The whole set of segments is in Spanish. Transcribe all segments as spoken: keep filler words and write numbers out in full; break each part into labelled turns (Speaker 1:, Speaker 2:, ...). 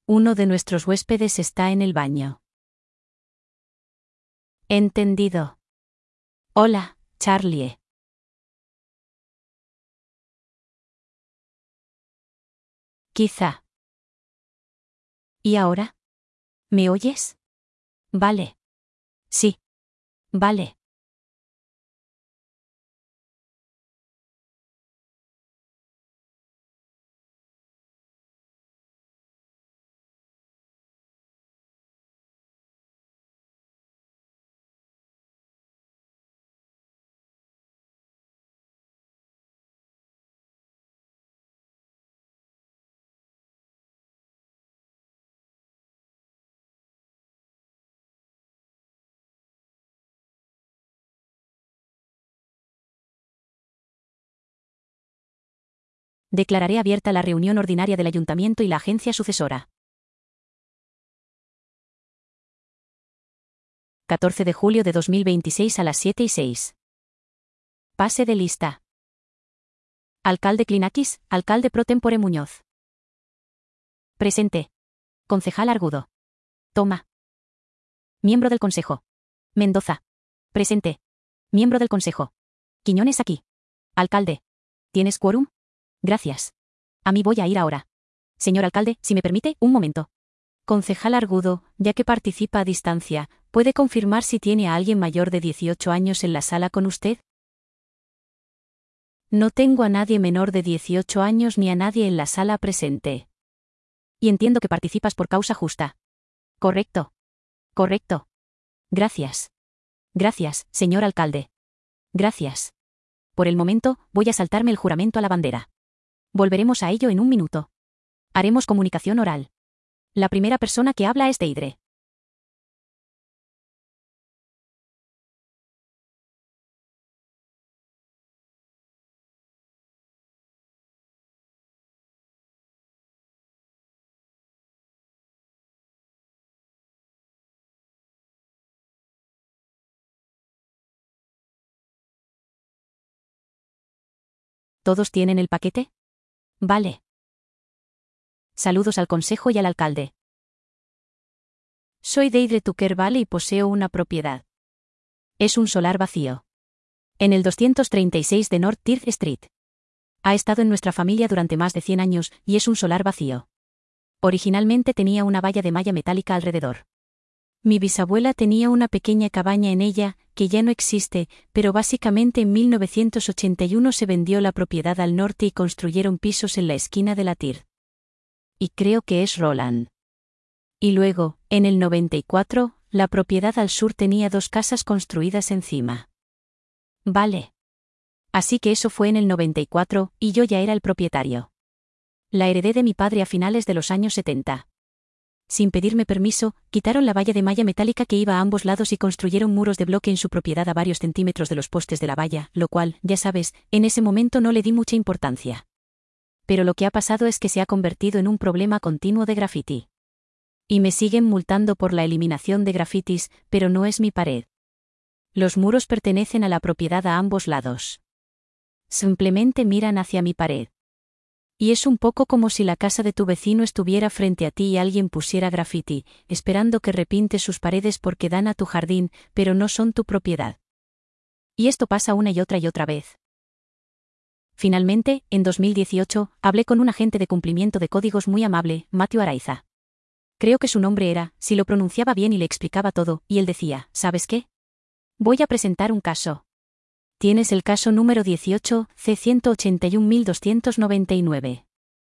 Speaker 1: Uno de nuestros huéspedes está en el baño. Entendido. Hola, Charlie. Quizá. ¿Y ahora? ¿Me oyes? Vale. Sí. Vale. Declararé abierta la reunión ordinaria del Ayuntamiento y la agencia sucesora. catorce de julio de dos mil veintiséis a las siete y seis. Pase de lista. Alcalde Clinakis, alcalde pro tempore Muñoz. Presente. Concejal Argudo. Toma. Miembro del Consejo. Mendoza. Presente. Miembro del Consejo. Quiñones aquí. Alcalde. ¿Tienes quórum? Gracias. A mí voy a ir ahora. Señor alcalde, si me permite, un momento. Concejal Argudo, ya que participa a distancia, ¿puede confirmar si tiene a alguien mayor de dieciocho años en la sala con usted? No tengo a nadie menor de dieciocho años ni a nadie en la sala presente. Y entiendo que participas por causa justa. Correcto. Correcto. Gracias. Gracias, señor alcalde. Gracias. Por el momento, voy a saltarme el juramento a la bandera. Volveremos a ello en un minuto. Haremos comunicación oral. La primera persona que habla es Deidre. ¿Todos tienen el paquete? Vale. Saludos al consejo y al alcalde. Soy Deidre Tucker Vale y poseo una propiedad. Es un solar vacío. En el doscientos treinta y seis de North Third Street. Ha estado en nuestra familia durante más de cien años y es un solar vacío. Originalmente tenía una valla de malla metálica alrededor. Mi bisabuela tenía una pequeña cabaña en ella, que ya no existe, pero básicamente en mil novecientos ochenta y uno se vendió la propiedad al norte y construyeron pisos en la esquina de la Third. Y creo que es Roland. Y luego, en el noventa y cuatro, la propiedad al sur tenía dos casas construidas encima. Vale. Así que eso fue en el noventa y cuatro, y yo ya era el propietario. La heredé de mi padre a finales de los años setenta. Sin pedirme permiso, quitaron la valla de malla metálica que iba a ambos lados y construyeron muros de bloque en su propiedad a varios centímetros de los postes de la valla, lo cual, ya sabes, en ese momento no le di mucha importancia. Pero lo que ha pasado es que se ha convertido en un problema continuo de graffiti. Y me siguen multando por la eliminación de grafitis, pero no es mi pared. Los muros pertenecen a la propiedad a ambos lados. Simplemente miran hacia mi pared. Y es un poco como si la casa de tu vecino estuviera frente a ti y alguien pusiera graffiti, esperando que repintes sus paredes porque dan a tu jardín, pero no son tu propiedad. Y esto pasa una y otra y otra vez. Finalmente, en dos mil dieciocho, hablé con un agente de cumplimiento de códigos muy amable, Matthew Araiza. Creo que su nombre era, si lo pronunciaba bien y le explicaba todo, y él decía, ¿sabes qué? Voy a presentar un caso. Tienes el caso número dieciocho, C ciento ochenta y un mil doscientos noventa y nueve.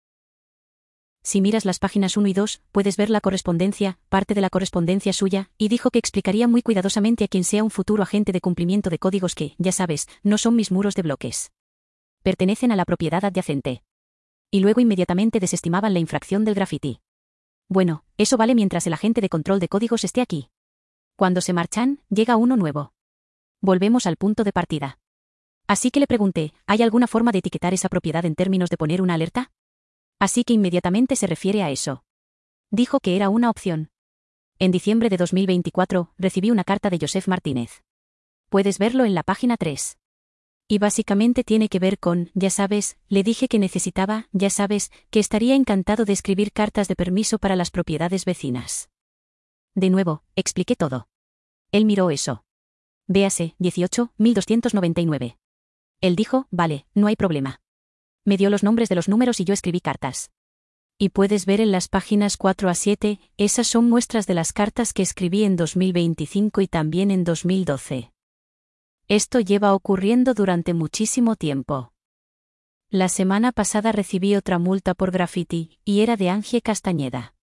Speaker 1: Si miras las páginas uno y dos, puedes ver la correspondencia, parte de la correspondencia suya, y dijo que explicaría muy cuidadosamente a quien sea un futuro agente de cumplimiento de códigos que, ya sabes, no son mis muros de bloques. Pertenecen a la propiedad adyacente. Y luego inmediatamente desestimaban la infracción del graffiti. Bueno, eso vale mientras el agente de control de códigos esté aquí. Cuando se marchan, llega uno nuevo. Volvemos al punto de partida. Así que le pregunté, ¿hay alguna forma de etiquetar esa propiedad en términos de poner una alerta? Así que inmediatamente se refiere a eso. Dijo que era una opción. En diciembre de dos mil veinticuatro, recibí una carta de Joseph Martínez. Puedes verlo en la página tres. Y básicamente tiene que ver con, ya sabes, le dije que necesitaba, ya sabes, que estaría encantado de escribir cartas de permiso para las propiedades vecinas. De nuevo, expliqué todo. Él miró eso. Véase, dieciocho mil doscientos noventa y nueve. Él dijo, vale, no hay problema. Me dio los nombres de los números y yo escribí cartas. Y puedes ver en las páginas cuatro a siete, esas son muestras de las cartas que escribí en dos mil veinticinco y también en dos mil doce. Esto lleva ocurriendo durante muchísimo tiempo. La semana pasada recibí otra multa por graffiti, y era de Angie Castañeda.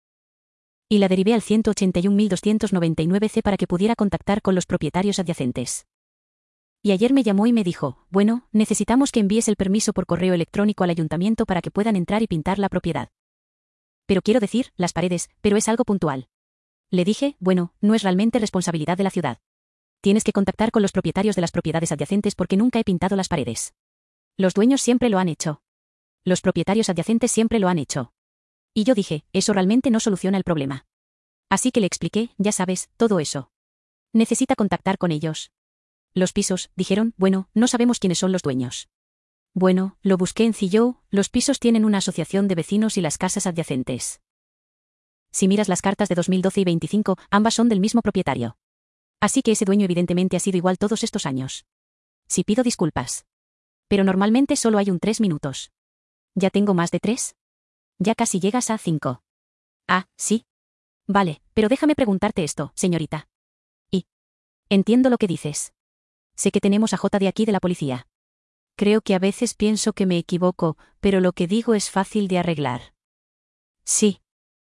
Speaker 1: Y la derivé al ciento ochenta y un mil doscientos noventa y nueve ce para que pudiera contactar con los propietarios adyacentes. Y ayer me llamó y me dijo, bueno, necesitamos que envíes el permiso por correo electrónico al ayuntamiento para que puedan entrar y pintar la propiedad. Pero quiero decir, las paredes, pero es algo puntual. Le dije, bueno, no es realmente responsabilidad de la ciudad. Tienes que contactar con los propietarios de las propiedades adyacentes porque nunca he pintado las paredes. Los dueños siempre lo han hecho. Los propietarios adyacentes siempre lo han hecho. Y yo dije, eso realmente no soluciona el problema. Así que le expliqué, ya sabes, todo eso. Necesita contactar con ellos. Los pisos, dijeron, bueno, no sabemos quiénes son los dueños. Bueno, lo busqué en Zillow, los pisos tienen una asociación de vecinos y las casas adyacentes. Si miras las cartas de dos mil doce y veinticinco, ambas son del mismo propietario. Así que ese dueño evidentemente ha sido igual todos estos años. Sí, pido disculpas. Pero normalmente solo hay un tres minutos. ¿Ya tengo más de tres? Ya casi llegas a cinco. Ah, sí. Vale, pero déjame preguntarte esto, señorita. Y. Entiendo lo que dices. Sé que tenemos a J de aquí de la policía. Creo que a veces pienso que me equivoco, pero lo que digo es fácil de arreglar. Sí.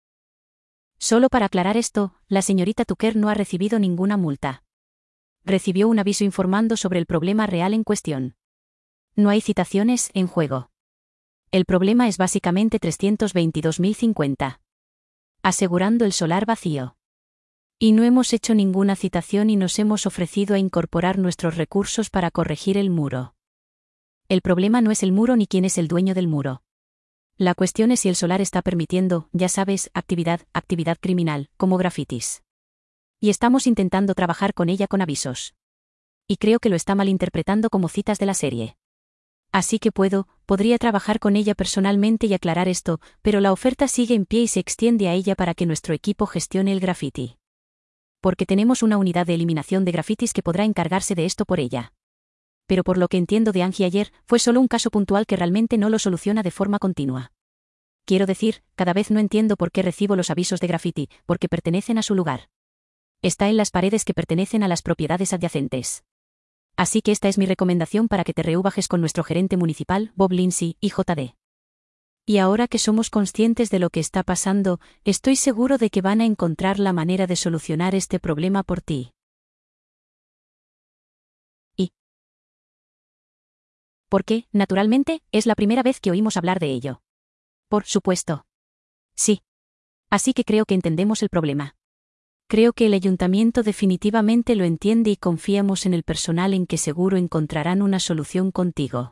Speaker 1: Solo para aclarar esto, la señorita Tucker no ha recibido ninguna multa. Recibió un aviso informando sobre el problema real en cuestión. No hay citaciones en juego. El problema es básicamente trescientos veintidós mil cincuenta. Asegurando el solar vacío. Y no hemos hecho ninguna citación y nos hemos ofrecido a incorporar nuestros recursos para corregir el muro. El problema no es el muro ni quién es el dueño del muro. La cuestión es si el solar está permitiendo, ya sabes, actividad, actividad criminal, como grafitis. Y estamos intentando trabajar con ella con avisos. Y creo que lo está malinterpretando como citas de la serie. Así que puedo, podría trabajar con ella personalmente y aclarar esto, pero la oferta sigue en pie y se extiende a ella para que nuestro equipo gestione el graffiti. Porque tenemos una unidad de eliminación de grafitis que podrá encargarse de esto por ella. Pero por lo que entiendo de Angie ayer, fue solo un caso puntual que realmente no lo soluciona de forma continua. Quiero decir, cada vez no entiendo por qué recibo los avisos de graffiti, porque pertenecen a su lugar. Está en las paredes que pertenecen a las propiedades adyacentes. Así que esta es mi recomendación para que te reúbajes con nuestro gerente municipal, Bob Lindsay, y J D. Y ahora que somos conscientes de lo que está pasando, estoy seguro de que van a encontrar la manera de solucionar este problema por ti. Y. Porque, naturalmente, es la primera vez que oímos hablar de ello. Por supuesto. Sí. Así que creo que entendemos el problema. Creo que el ayuntamiento definitivamente lo entiende y confiamos en el personal en que seguro encontrarán una solución contigo.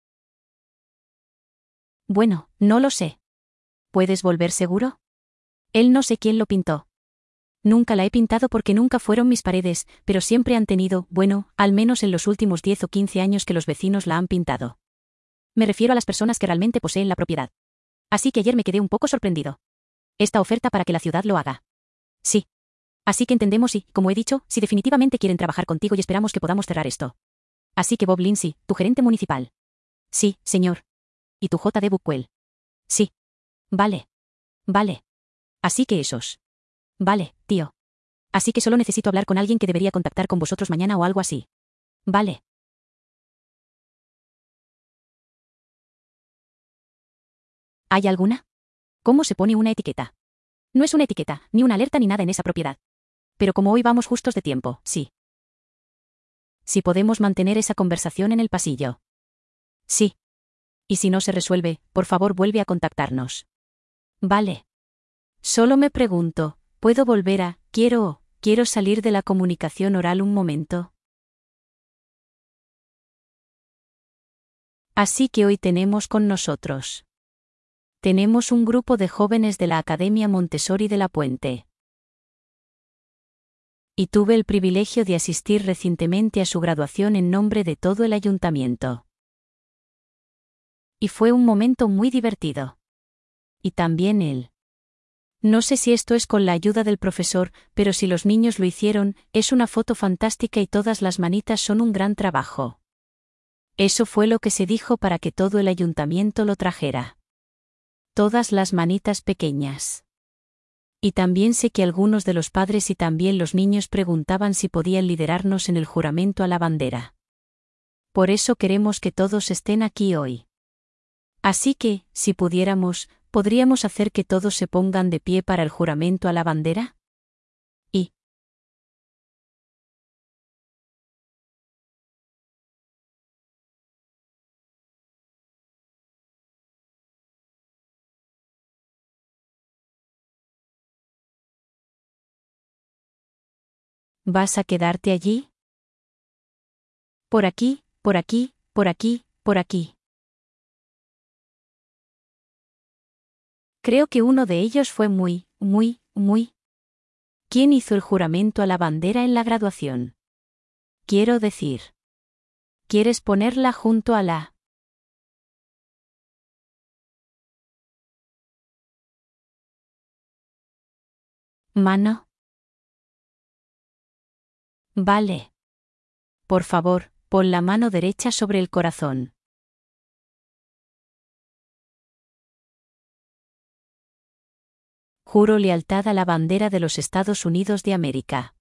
Speaker 1: Bueno, no lo sé. ¿Puedes volver seguro? Él no sé quién lo pintó. Nunca la he pintado porque nunca fueron mis paredes, pero siempre han tenido, bueno, al menos en los últimos diez o quince años que los vecinos la han pintado. Me refiero a las personas que realmente poseen la propiedad. Así que ayer me quedé un poco sorprendido. Esta oferta para que la ciudad lo haga. Sí. Así que entendemos y, como he dicho, si definitivamente quieren trabajar contigo y esperamos que podamos cerrar esto. Así que Bob Lindsay, tu gerente municipal. Sí, señor. ¿Y tu J D Buckwell? Sí. Vale. Vale. Así que esos. Vale, tío. Así que solo necesito hablar con alguien que debería contactar con vosotros mañana o algo así. Vale. ¿Hay alguna? ¿Cómo se pone una etiqueta? No es una etiqueta, ni una alerta ni nada en esa propiedad. Pero como hoy vamos justos de tiempo, sí. Si podemos mantener esa conversación en el pasillo. Sí. Y si no se resuelve, por favor vuelve a contactarnos. Vale. Solo me pregunto, ¿puedo volver a, quiero, quiero salir de la comunicación oral un momento? Así que hoy tenemos con nosotros. Tenemos un grupo de jóvenes de la Academia Montessori de La Puente. Y tuve el privilegio de asistir recientemente a su graduación en nombre de todo el ayuntamiento. Y fue un momento muy divertido. Y también él. No sé si esto es con la ayuda del profesor, pero si los niños lo hicieron, es una foto fantástica y todas las manitas son un gran trabajo. Eso fue lo que se dijo para que todo el ayuntamiento lo trajera. Todas las manitas pequeñas. Y también sé que algunos de los padres y también los niños preguntaban si podían liderarnos en el juramento a la bandera. Por eso queremos que todos estén aquí hoy. Así que, si pudiéramos, ¿podríamos hacer que todos se pongan de pie para el juramento a la bandera? Y ¿vas a quedarte allí? Por aquí, por aquí, por aquí, por aquí. Creo que uno de ellos fue muy, muy, muy. ¿Quién hizo el juramento a la bandera en la graduación? Quiero decir. ¿Quieres ponerla junto a la mano? Vale. Por favor, pon la mano derecha sobre el corazón. Juro lealtad a la bandera de los Estados Unidos de América.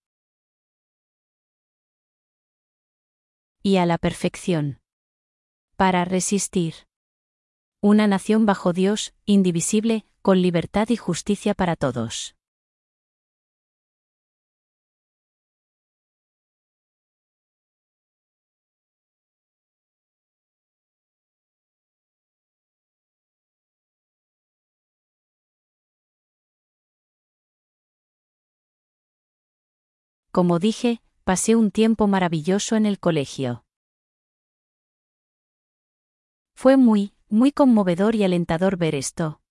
Speaker 1: Y a la perfección. Para resistir. Una nación bajo Dios, indivisible, con libertad y justicia para todos. Como dije, pasé un tiempo maravilloso en el colegio. Fue muy, muy conmovedor y alentador ver esto.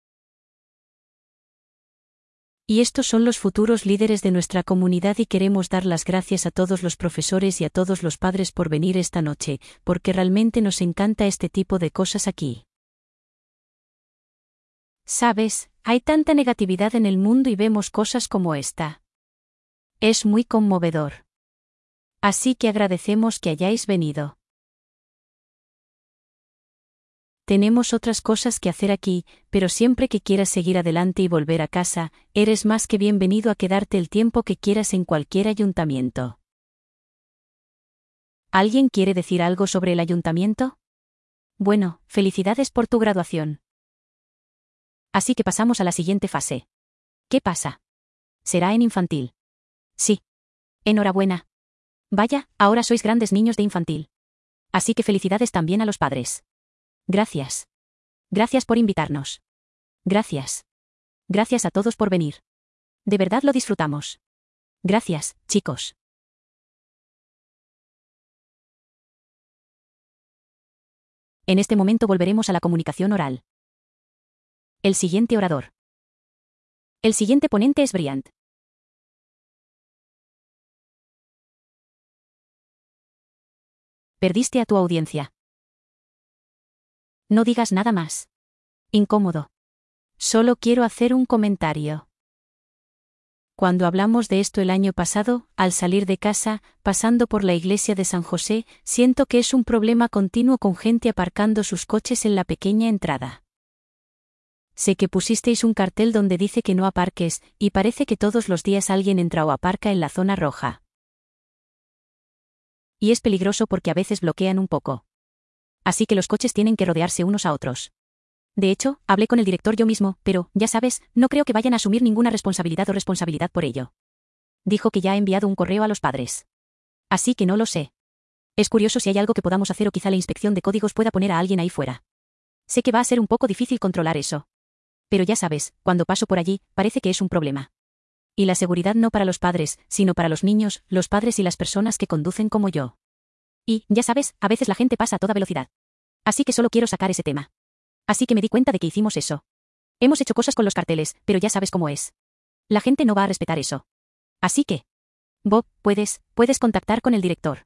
Speaker 1: Y estos son los futuros líderes de nuestra comunidad y queremos dar las gracias a todos los profesores y a todos los padres por venir esta noche, porque realmente nos encanta este tipo de cosas aquí. Sabes, hay tanta negatividad en el mundo y vemos cosas como esta. Es muy conmovedor. Así que agradecemos que hayáis venido. Tenemos otras cosas que hacer aquí, pero siempre que quieras seguir adelante y volver a casa, eres más que bienvenido a quedarte el tiempo que quieras en cualquier ayuntamiento. ¿Alguien quiere decir algo sobre el ayuntamiento? Bueno, felicidades por tu graduación. Así que pasamos a la siguiente fase. ¿Qué pasa? Será en infantil. Sí. Enhorabuena. Vaya, ahora sois grandes niños de infantil. Así que felicidades también a los padres. Gracias. Gracias por invitarnos. Gracias. Gracias a todos por venir. De verdad lo disfrutamos. Gracias, chicos. En este momento volveremos a la comunicación oral. El siguiente orador. El siguiente ponente es Bryant. Perdiste a tu audiencia. No digas nada más. Incómodo. Solo quiero hacer un comentario. Cuando hablamos de esto el año pasado, al salir de casa, pasando por la iglesia de San José, siento que es un problema continuo con gente aparcando sus coches en la pequeña entrada. Sé que pusisteis un cartel donde dice que no aparques, y parece que todos los días alguien entra o aparca en la zona roja. Y es peligroso porque a veces bloquean un poco. Así que los coches tienen que rodearse unos a otros. De hecho, hablé con el director yo mismo, pero, ya sabes, no creo que vayan a asumir ninguna responsabilidad o responsabilidad por ello. Dijo que ya ha enviado un correo a los padres. Así que no lo sé. Es curioso si hay algo que podamos hacer o quizá la inspección de códigos pueda poner a alguien ahí fuera. Sé que va a ser un poco difícil controlar eso. Pero ya sabes, cuando paso por allí, parece que es un problema. Y la seguridad no para los padres, sino para los niños, los padres y las personas que conducen como yo. Y, ya sabes, a veces la gente pasa a toda velocidad. Así que solo quiero sacar ese tema. Así que me di cuenta de que hicimos eso. Hemos hecho cosas con los carteles, pero ya sabes cómo es. La gente no va a respetar eso. Así que... Bob, puedes, puedes contactar con el director.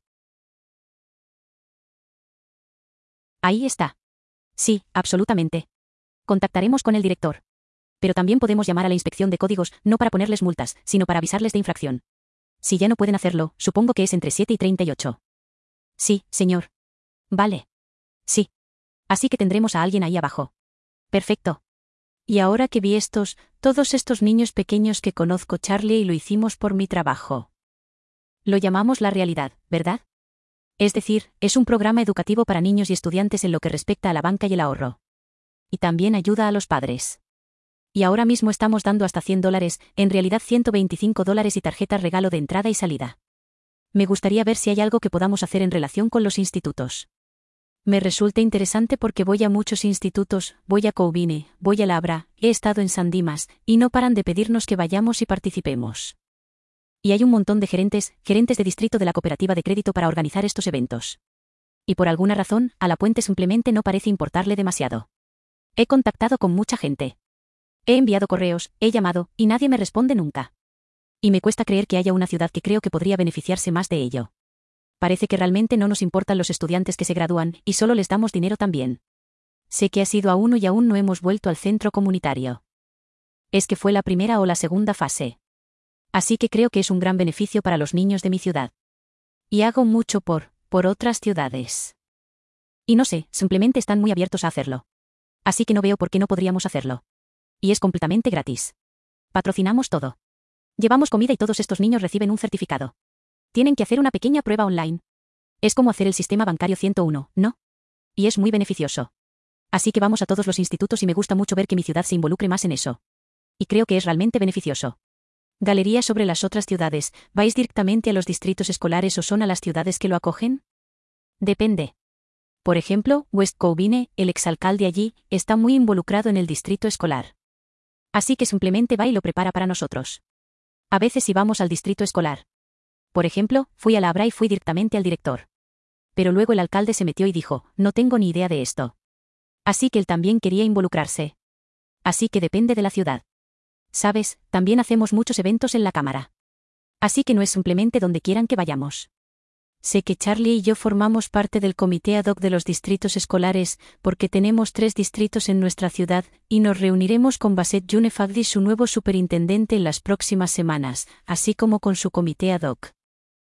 Speaker 1: Ahí está. Sí, absolutamente. Contactaremos con el director. Pero también podemos llamar a la inspección de códigos, no para ponerles multas, sino para avisarles de infracción. Si ya no pueden hacerlo, supongo que es entre siete y treinta y ocho. Sí, señor. Vale. Sí. Así que tendremos a alguien ahí abajo. Perfecto. Y ahora que vi estos, todos estos niños pequeños que conozco, Charlie, y lo hicimos por mi trabajo. Lo llamamos la realidad, ¿verdad? Es decir, es un programa educativo para niños y estudiantes en lo que respecta a la banca y el ahorro. Y también ayuda a los padres. Y ahora mismo estamos dando hasta cien dólares, en realidad ciento veinticinco dólares y tarjeta regalo de entrada y salida. Me gustaría ver si hay algo que podamos hacer en relación con los institutos. Me resulta interesante porque voy a muchos institutos, voy a Coubine, voy a Labra, he estado en San Dimas, y no paran de pedirnos que vayamos y participemos. Y hay un montón de gerentes, gerentes de distrito de la cooperativa de crédito para organizar estos eventos. Y por alguna razón, a la Puente simplemente no parece importarle demasiado. He contactado con mucha gente. He enviado correos, he llamado, y nadie me responde nunca. Y me cuesta creer que haya una ciudad que creo que podría beneficiarse más de ello. Parece que realmente no nos importan los estudiantes que se gradúan, y solo les damos dinero también. Sé que ha sido a uno y aún no hemos vuelto al centro comunitario. Es que fue la primera o la segunda fase. Así que creo que es un gran beneficio para los niños de mi ciudad. Y hago mucho por, por otras ciudades. Y no sé, simplemente están muy abiertos a hacerlo. Así que no veo por qué no podríamos hacerlo. Y es completamente gratis. Patrocinamos todo. Llevamos comida y todos estos niños reciben un certificado. Tienen que hacer una pequeña prueba online. Es como hacer el sistema bancario ciento uno, ¿no? Y es muy beneficioso. Así que vamos a todos los institutos y me gusta mucho ver que mi ciudad se involucre más en eso. Y creo que es realmente beneficioso. Galería sobre las otras ciudades, ¿vais directamente a los distritos escolares o son a las ciudades que lo acogen? Depende. Por ejemplo, West Coubine, el exalcalde allí, está muy involucrado en el distrito escolar. Así que simplemente va y lo prepara para nosotros. A veces íbamos al distrito escolar. Por ejemplo, fui a la Abra y fui directamente al director. Pero luego el alcalde se metió y dijo, no tengo ni idea de esto. Así que él también quería involucrarse. Así que depende de la ciudad. Sabes, también hacemos muchos eventos en la cámara. Así que no es simplemente donde quieran que vayamos. Sé que Charlie y yo formamos parte del comité ad hoc de los distritos escolares, porque tenemos tres distritos en nuestra ciudad, y nos reuniremos con Bassett Junefagdi, su nuevo superintendente, en las próximas semanas, así como con su comité ad hoc.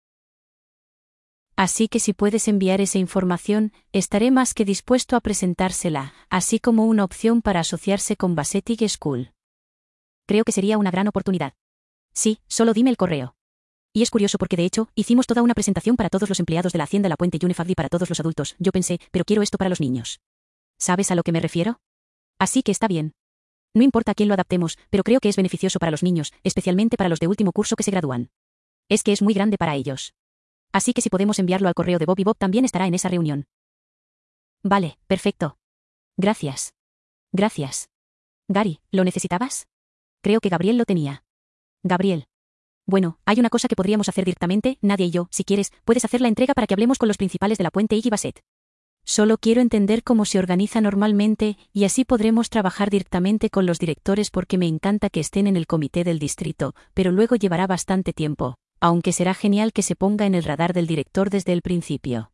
Speaker 1: Así que si puedes enviar esa información, estaré más que dispuesto a presentársela, así como una opción para asociarse con Bassett School. Creo que sería una gran oportunidad. Sí, solo dime el correo. Y es curioso porque de hecho, hicimos toda una presentación para todos los empleados de la Hacienda La Puente Junefagdi para todos los adultos. Yo pensé, pero quiero esto para los niños. ¿Sabes a lo que me refiero? Así que está bien. No importa a quién lo adaptemos, pero creo que es beneficioso para los niños, especialmente para los de último curso que se gradúan. Es que es muy grande para ellos. Así que si podemos enviarlo al correo de Bob, y Bob también estará en esa reunión. Vale, perfecto. Gracias. Gracias. Gary, ¿lo necesitabas? Creo que Gabriel lo tenía. Gabriel. Bueno, hay una cosa que podríamos hacer directamente, Nadia y yo, si quieres, puedes hacer la entrega para que hablemos con los principales de la Puente y Bassett. Solo quiero entender cómo se organiza normalmente, y así podremos trabajar directamente con los directores porque me encanta que estén en el comité del distrito, pero luego llevará bastante tiempo, aunque será genial que se ponga en el radar del director desde el principio.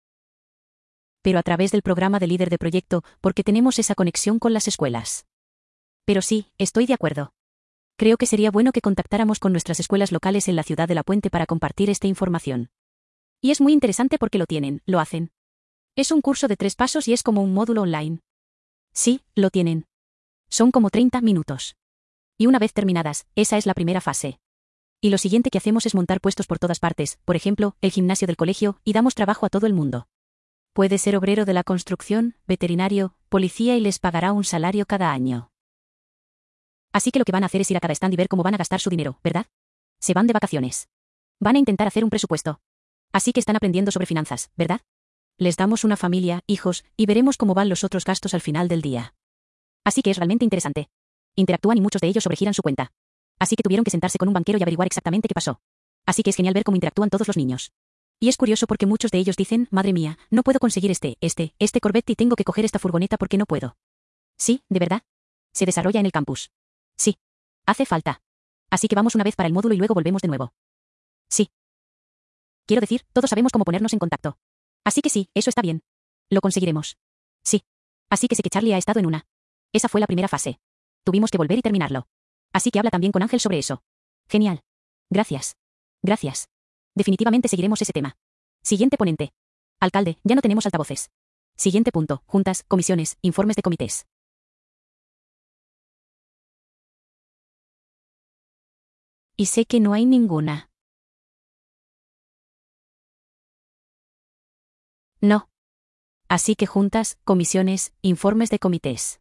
Speaker 1: Pero a través del programa de líder de proyecto, porque tenemos esa conexión con las escuelas. Pero sí, estoy de acuerdo. Creo que sería bueno que contactáramos con nuestras escuelas locales en la ciudad de La Puente para compartir esta información. Y es muy interesante porque lo tienen, lo hacen. Es un curso de tres pasos y es como un módulo online. Sí, lo tienen. Son como treinta minutos. Y una vez terminadas, esa es la primera fase. Y lo siguiente que hacemos es montar puestos por todas partes, por ejemplo, el gimnasio del colegio, y damos trabajo a todo el mundo. Puede ser obrero de la construcción, veterinario, policía y les pagará un salario cada año. Así que lo que van a hacer es ir a cada stand y ver cómo van a gastar su dinero, ¿verdad? Se van de vacaciones. Van a intentar hacer un presupuesto. Así que están aprendiendo sobre finanzas, ¿verdad? Les damos una familia, hijos, y veremos cómo van los otros gastos al final del día. Así que es realmente interesante. Interactúan y muchos de ellos sobregiran su cuenta. Así que tuvieron que sentarse con un banquero y averiguar exactamente qué pasó. Así que es genial ver cómo interactúan todos los niños. Y es curioso porque muchos de ellos dicen, madre mía, no puedo conseguir este, este, este Corvette y tengo que coger esta furgoneta porque no puedo. Sí, de verdad. Se desarrolla en el campus. Sí. Hace falta. Así que vamos una vez para el módulo y luego volvemos de nuevo. Sí. Quiero decir, todos sabemos cómo ponernos en contacto. Así que sí, eso está bien. Lo conseguiremos. Sí. Así que sé que Charlie ha estado en una. Esa fue la primera fase. Tuvimos que volver y terminarlo. Así que habla también con Ángel sobre eso. Genial. Gracias. Gracias. Definitivamente seguiremos ese tema. Siguiente ponente. Alcalde, ya no tenemos altavoces. Siguiente punto, juntas, comisiones, informes de comités. Y sé que no hay ninguna. No. Así que juntas, comisiones, informes de comités.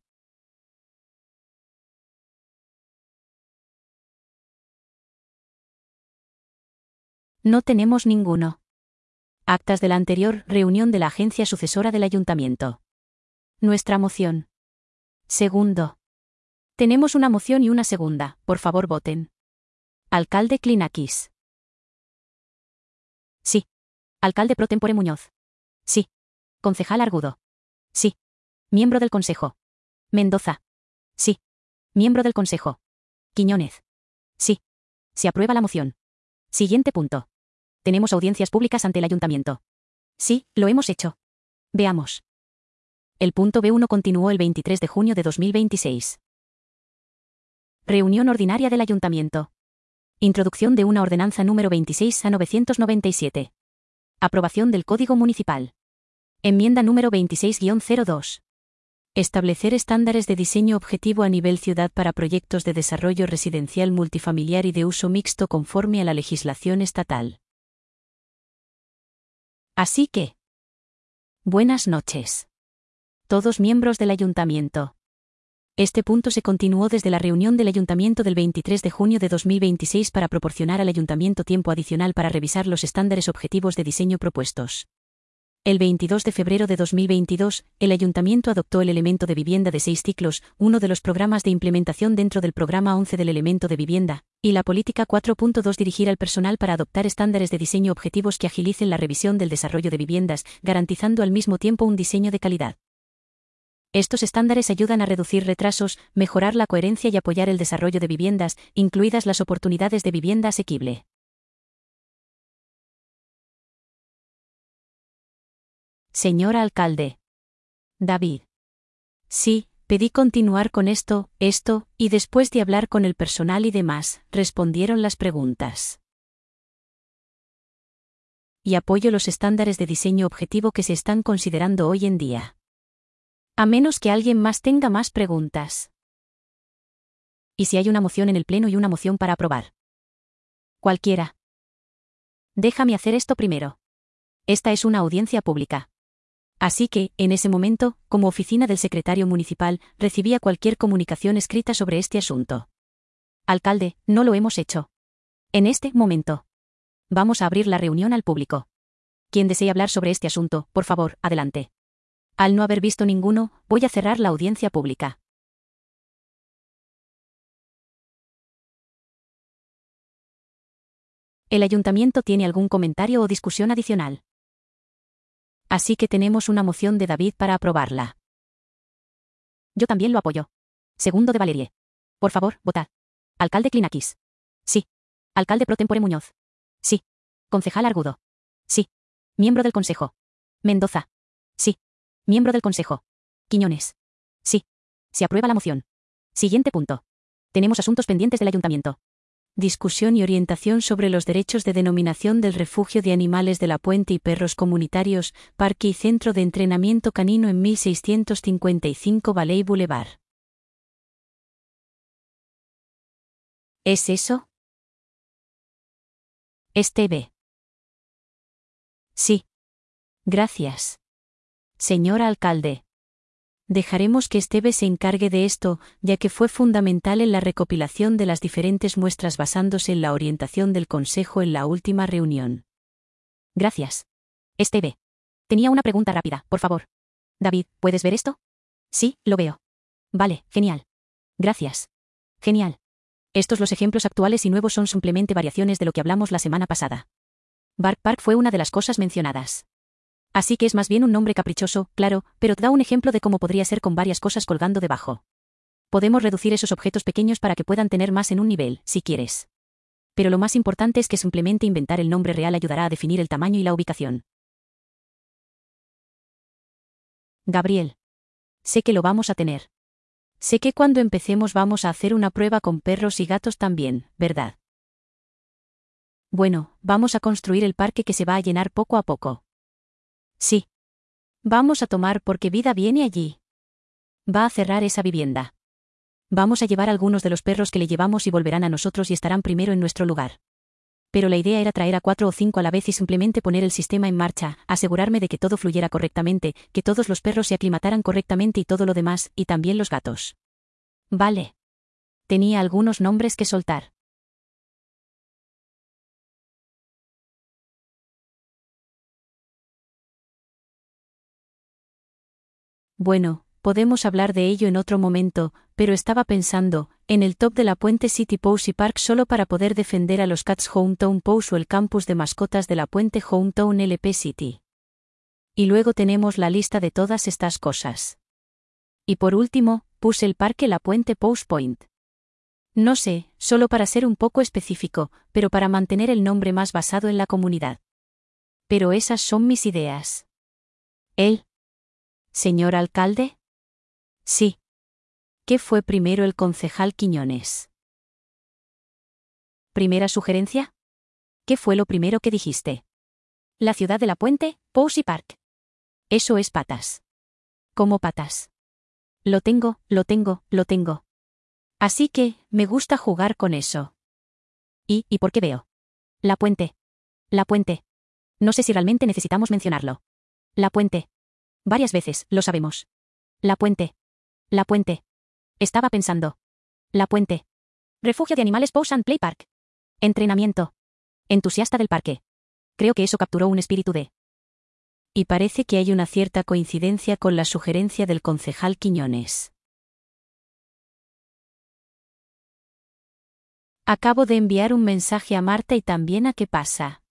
Speaker 1: No tenemos ninguno. Actas de la anterior reunión de la agencia sucesora del ayuntamiento. Nuestra moción. Segundo. Tenemos una moción y una segunda, por favor voten. Alcalde Klinakis. Sí. Alcalde pro tempore Muñoz. Sí. Concejal Argudo. Sí. Miembro del Consejo. Mendoza. Sí. Miembro del Consejo. Quiñónez. Sí. Se aprueba la moción. Siguiente punto. Tenemos audiencias públicas ante el ayuntamiento. Sí, lo hemos hecho. Veamos. El punto B uno continuó el veintitrés de junio de dos mil veintiséis. Reunión ordinaria del ayuntamiento. Introducción de una ordenanza número veintiséis a novecientos noventa y siete. Aprobación del Código Municipal. Enmienda número veintiséis guión cero dos. Establecer estándares de diseño objetivo a nivel ciudad para proyectos de desarrollo residencial multifamiliar y de uso mixto conforme a la legislación estatal. Así que. Buenas noches. Todos miembros del ayuntamiento. Este punto se continuó desde la reunión del ayuntamiento del veintitrés de junio de dos mil veintiséis para proporcionar al ayuntamiento tiempo adicional para revisar los estándares objetivos de diseño propuestos. El veintidós de febrero de dos mil veintidós, el ayuntamiento adoptó el elemento de vivienda de seis ciclos, uno de los programas de implementación dentro del programa once del elemento de vivienda, y la política cuatro punto dos dirigir al personal para adoptar estándares de diseño objetivos que agilicen la revisión del desarrollo de viviendas, garantizando al mismo tiempo un diseño de calidad. Estos estándares ayudan a reducir retrasos, mejorar la coherencia y apoyar el desarrollo de viviendas, incluidas las oportunidades de vivienda asequible. Señor alcalde. David. Sí, pedí continuar con esto, esto, y después de hablar con el personal y demás, respondieron las preguntas. Y apoyo los estándares de diseño objetivo que se están considerando hoy en día. A menos que alguien más tenga más preguntas. ¿Y si hay una moción en el pleno y una moción para aprobar? Cualquiera. Déjame hacer esto primero. Esta es una audiencia pública. Así que, en ese momento, como oficina del secretario municipal, recibía cualquier comunicación escrita sobre este asunto. Alcalde, no lo hemos hecho. En este momento. Vamos a abrir la reunión al público. Quien desee hablar sobre este asunto, por favor, adelante. Al no haber visto ninguno, voy a cerrar la audiencia pública. ¿El ayuntamiento tiene algún comentario o discusión adicional? Así que tenemos una moción de David para aprobarla. Yo también lo apoyo. Segundo de Valerie. Por favor, votad. Alcalde Klinakis. Sí. Alcalde pro tempore Muñoz. Sí. Concejal Argudo. Sí. Miembro del Consejo. Mendoza. Sí. Miembro del Consejo. Quiñones. Sí. Se aprueba la moción. Siguiente punto. Tenemos asuntos pendientes del ayuntamiento. Discusión y orientación sobre los derechos de denominación del refugio de animales de la Puente y perros comunitarios, parque y centro de entrenamiento canino en mil seiscientos cincuenta y cinco Valley Boulevard. ¿Es eso? Esteve. Sí. Gracias. Señor alcalde. Dejaremos que Esteve se encargue de esto, ya que fue fundamental en la recopilación de las diferentes muestras basándose en la orientación del Consejo en la última reunión. Gracias. Esteve. Tenía una pregunta rápida, por favor. David, ¿puedes ver esto? Sí, lo veo. Vale, genial. Gracias. Genial. Estos los ejemplos actuales y nuevos son simplemente variaciones de lo que hablamos la semana pasada. Bark Park fue una de las cosas mencionadas. Así que es más bien un nombre caprichoso, claro, pero te da un ejemplo de cómo podría ser con varias cosas colgando debajo. Podemos reducir esos objetos pequeños para que puedan tener más en un nivel, si quieres. Pero lo más importante es que simplemente inventar el nombre real ayudará a definir el tamaño y la ubicación. Gabriel. Sé que lo vamos a tener. Sé que cuando empecemos vamos a hacer una prueba con perros y gatos también, ¿verdad? Bueno, vamos a construir el parque que se va a llenar poco a poco. Sí. Vamos a tomar porque vida viene allí. Va a cerrar esa vivienda. Vamos a llevar algunos de los perros que le llevamos y volverán a nosotros y estarán primero en nuestro lugar. Pero la idea era traer a cuatro o cinco a la vez y simplemente poner el sistema en marcha, asegurarme de que todo fluyera correctamente, que todos los perros se aclimataran correctamente y todo lo demás, y también los gatos. Vale. Tenía algunos nombres que soltar. Bueno, podemos hablar de ello en otro momento, pero estaba pensando, en el top de la Puente City Posey Park solo para poder defender a los Cats Hometown Pose o el campus de mascotas de la Puente Hometown L P City. Y luego tenemos la lista de todas estas cosas. Y por último, puse el parque La Puente Pose Point. No sé, solo para ser un poco específico, pero para mantener el nombre más basado en la comunidad. Pero esas son mis ideas. ¿El señor alcalde? Sí. ¿Qué fue primero el concejal Quiñones? ¿Primera sugerencia? ¿Qué fue lo primero que dijiste? La ciudad de la Puente, Posey Park. Eso es patas. ¿Cómo patas? Lo tengo, lo tengo, lo tengo. Así que, me gusta jugar con eso. ¿Y, y por qué veo? La Puente. La Puente. No sé si realmente necesitamos mencionarlo. La Puente. Varias veces, lo sabemos. La Puente. La Puente. Estaba pensando. La Puente. Refugio de animales Pose and Play Park. Entrenamiento. Entusiasta del parque. Creo que eso capturó un espíritu de... Y parece que hay una cierta coincidencia con la sugerencia del concejal Quiñones. Acabo de enviar un mensaje a Marta y también a ¿Qué pasa?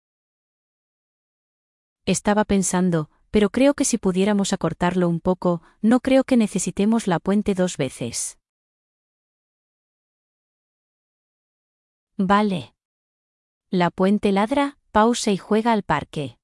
Speaker 1: Estaba pensando, pero creo que si pudiéramos acortarlo un poco, no creo que necesitemos la Puente dos veces. Vale. La Puente ladra, pausa y juega al parque.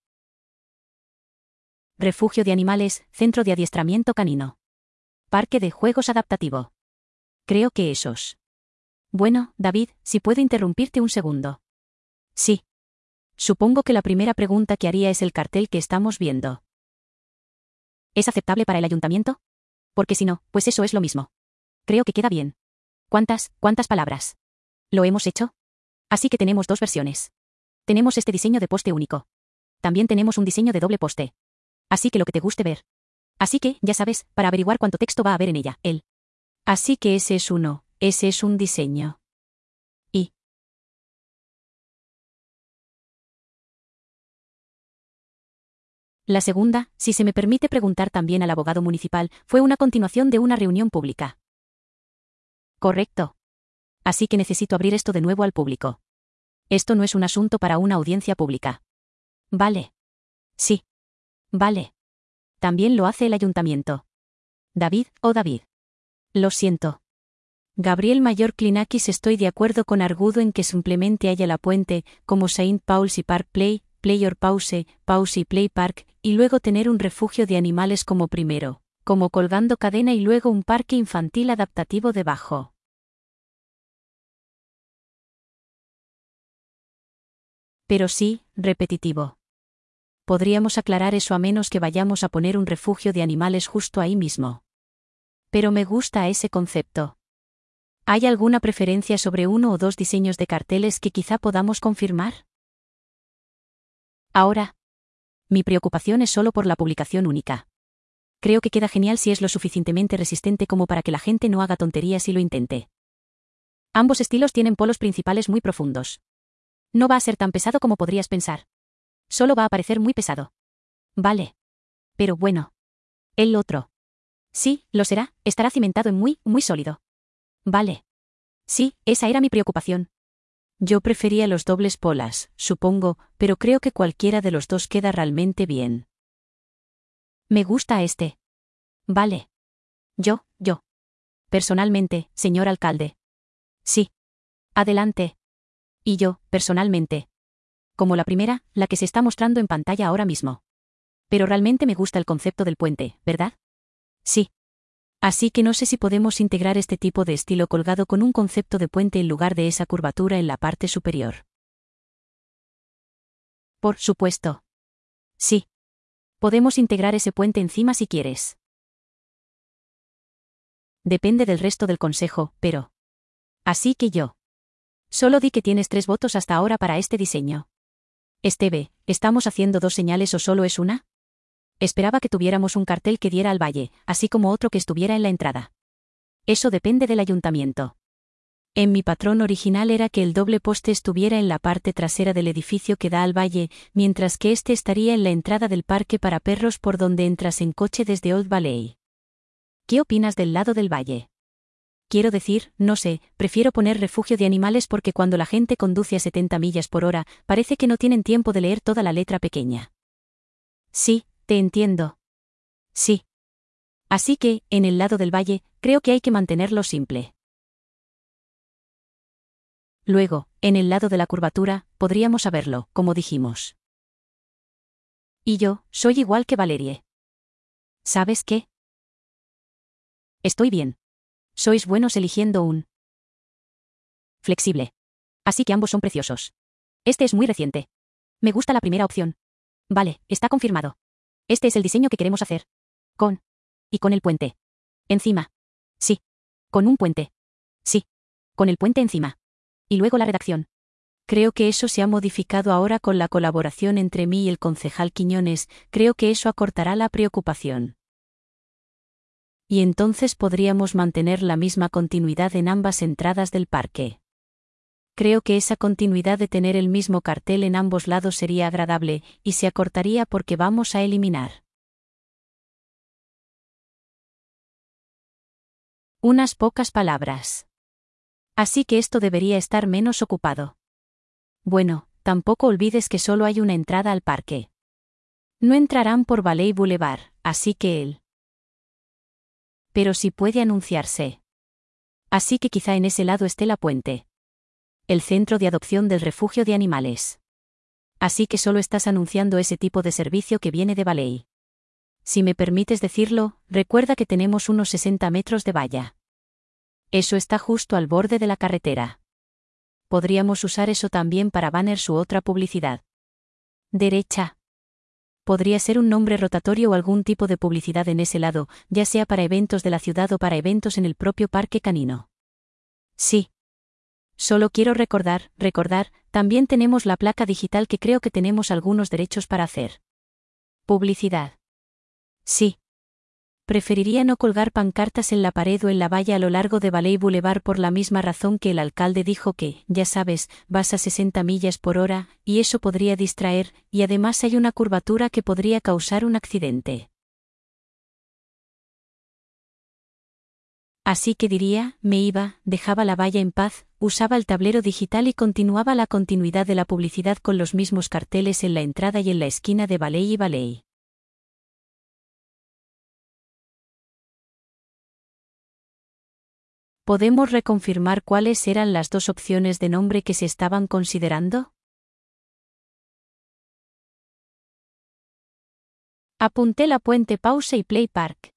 Speaker 1: Refugio de animales, centro de adiestramiento canino. Parque de juegos adaptativo. Creo que esos. Bueno, David, si puedo interrumpirte un segundo. Sí. Supongo que la primera pregunta que haría es el cartel que estamos viendo. ¿Es aceptable para el ayuntamiento? Porque si no, pues eso es lo mismo. Creo que queda bien. ¿Cuántas, cuántas palabras? ¿Lo hemos hecho? Así que tenemos dos versiones. Tenemos este diseño de poste único. También tenemos un diseño de doble poste. Así que lo que te guste ver. Así que, ya sabes, para averiguar cuánto texto va a haber en ella, él. Así que ese es uno, ese es un diseño. Y. La segunda, si se me permite preguntar también al abogado municipal, fue una continuación de una reunión pública. Correcto. Así que necesito abrir esto de nuevo al público. Esto no es un asunto para una audiencia pública. Vale. Sí. Vale. También lo hace el ayuntamiento. David, oh David. Lo siento. Gabriel Mayor Clinakis estoy de acuerdo con Argudo en que simplemente haya la Puente, como Saint Paul's y Park Play, Play or Pause, Pause y Play Park, y luego tener un refugio de animales como primero, como colgando cadena y luego un parque infantil adaptativo debajo. Pero sí, repetitivo. Podríamos aclarar eso a menos que vayamos a poner un refugio de animales justo ahí mismo. Pero me gusta ese concepto. ¿Hay alguna preferencia sobre uno o dos diseños de carteles que quizá podamos confirmar? Ahora. Mi preocupación es solo por la publicación única. Creo que queda genial si es lo suficientemente resistente como para que la gente no haga tonterías y lo intente. Ambos estilos tienen polos principales muy profundos. No va a ser tan pesado como podrías pensar. Solo va a parecer muy pesado. Vale. Pero bueno. El otro. Sí, lo será, estará cimentado en muy, muy sólido. Vale. Sí, esa era mi preocupación. Yo prefería los dobles polas, supongo, pero creo que cualquiera de los dos queda realmente bien. Me gusta este. Vale. Yo, yo. Personalmente, señor alcalde. Sí. Adelante. Y yo, personalmente. Como la primera, la que se está mostrando en pantalla ahora mismo. Pero realmente me gusta el concepto del puente, ¿verdad? Sí. Así que no sé si podemos integrar este tipo de estilo colgado con un concepto de puente en lugar de esa curvatura en la parte superior. Por supuesto. Sí. Podemos integrar ese puente encima si quieres. Depende del resto del consejo, pero... Así que yo. Solo di que tienes tres votos hasta ahora para este diseño. Esteve, ¿estamos haciendo dos señales o solo es una? Esperaba que tuviéramos un cartel que diera al valle, así como otro que estuviera en la entrada. Eso depende del ayuntamiento. En mi patrón original era que el doble poste estuviera en la parte trasera del edificio que da al valle, mientras que este estaría en la entrada del parque para perros por donde entras en coche desde Old Valley. ¿Qué opinas del lado del valle? Quiero decir, no sé, prefiero poner refugio de animales porque cuando la gente conduce a setenta millas por hora, parece que no tienen tiempo de leer toda la letra pequeña. Sí, te entiendo. Sí. Así que, en el lado del valle, creo que hay que mantenerlo simple. Luego, en el lado de la curvatura, podríamos saberlo, como dijimos. Y yo, soy igual que Valerie. ¿Sabes qué? Estoy bien. Sois buenos eligiendo un flexible. Así que ambos son preciosos. Este es muy reciente. Me gusta la primera opción. Vale, está confirmado. Este es el diseño que queremos hacer. Con. Y con el puente. Encima. Sí. Con un puente. Sí. Con el puente encima. Y luego la redacción. Creo que eso se ha modificado ahora con la colaboración entre mí y el concejal Quiñones, creo que eso acortará la preocupación. Y entonces podríamos mantener la misma continuidad en ambas entradas del parque. Creo que esa continuidad de tener el mismo cartel en ambos lados sería agradable, y se acortaría porque vamos a eliminar unas pocas palabras. Así que esto debería estar menos ocupado. Bueno, tampoco olvides que solo hay una entrada al parque. No entrarán por Valley Boulevard, así que él. Pero sí puede anunciarse. Así que quizá en ese lado esté la puente. El centro de adopción del refugio de animales. Así que solo estás anunciando ese tipo de servicio que viene de Valley. Si me permites decirlo, recuerda que tenemos unos sesenta metros de valla. Eso está justo al borde de la carretera. Podríamos usar eso también para banners u otra publicidad. Derecha. Podría ser un nombre rotatorio o algún tipo de publicidad en ese lado, ya sea para eventos de la ciudad o para eventos en el propio parque canino. Sí. Solo quiero recordar, recordar, también tenemos la placa digital que creo que tenemos algunos derechos para hacer. Publicidad. Sí. Preferiría no colgar pancartas en la pared o en la valla a lo largo de Valley Boulevard por la misma razón que el alcalde dijo que, ya sabes, vas a sesenta millas por hora, y eso podría distraer, y además hay una curvatura que podría causar un accidente. Así que diría, me iba, dejaba la valla en paz, usaba el tablero digital y continuaba la continuidad de la publicidad con los mismos carteles en la entrada y en la esquina de Valley y Valley. ¿Podemos reconfirmar cuáles eran las dos opciones de nombre que se estaban considerando? Apunté la puente Pause y Play Park.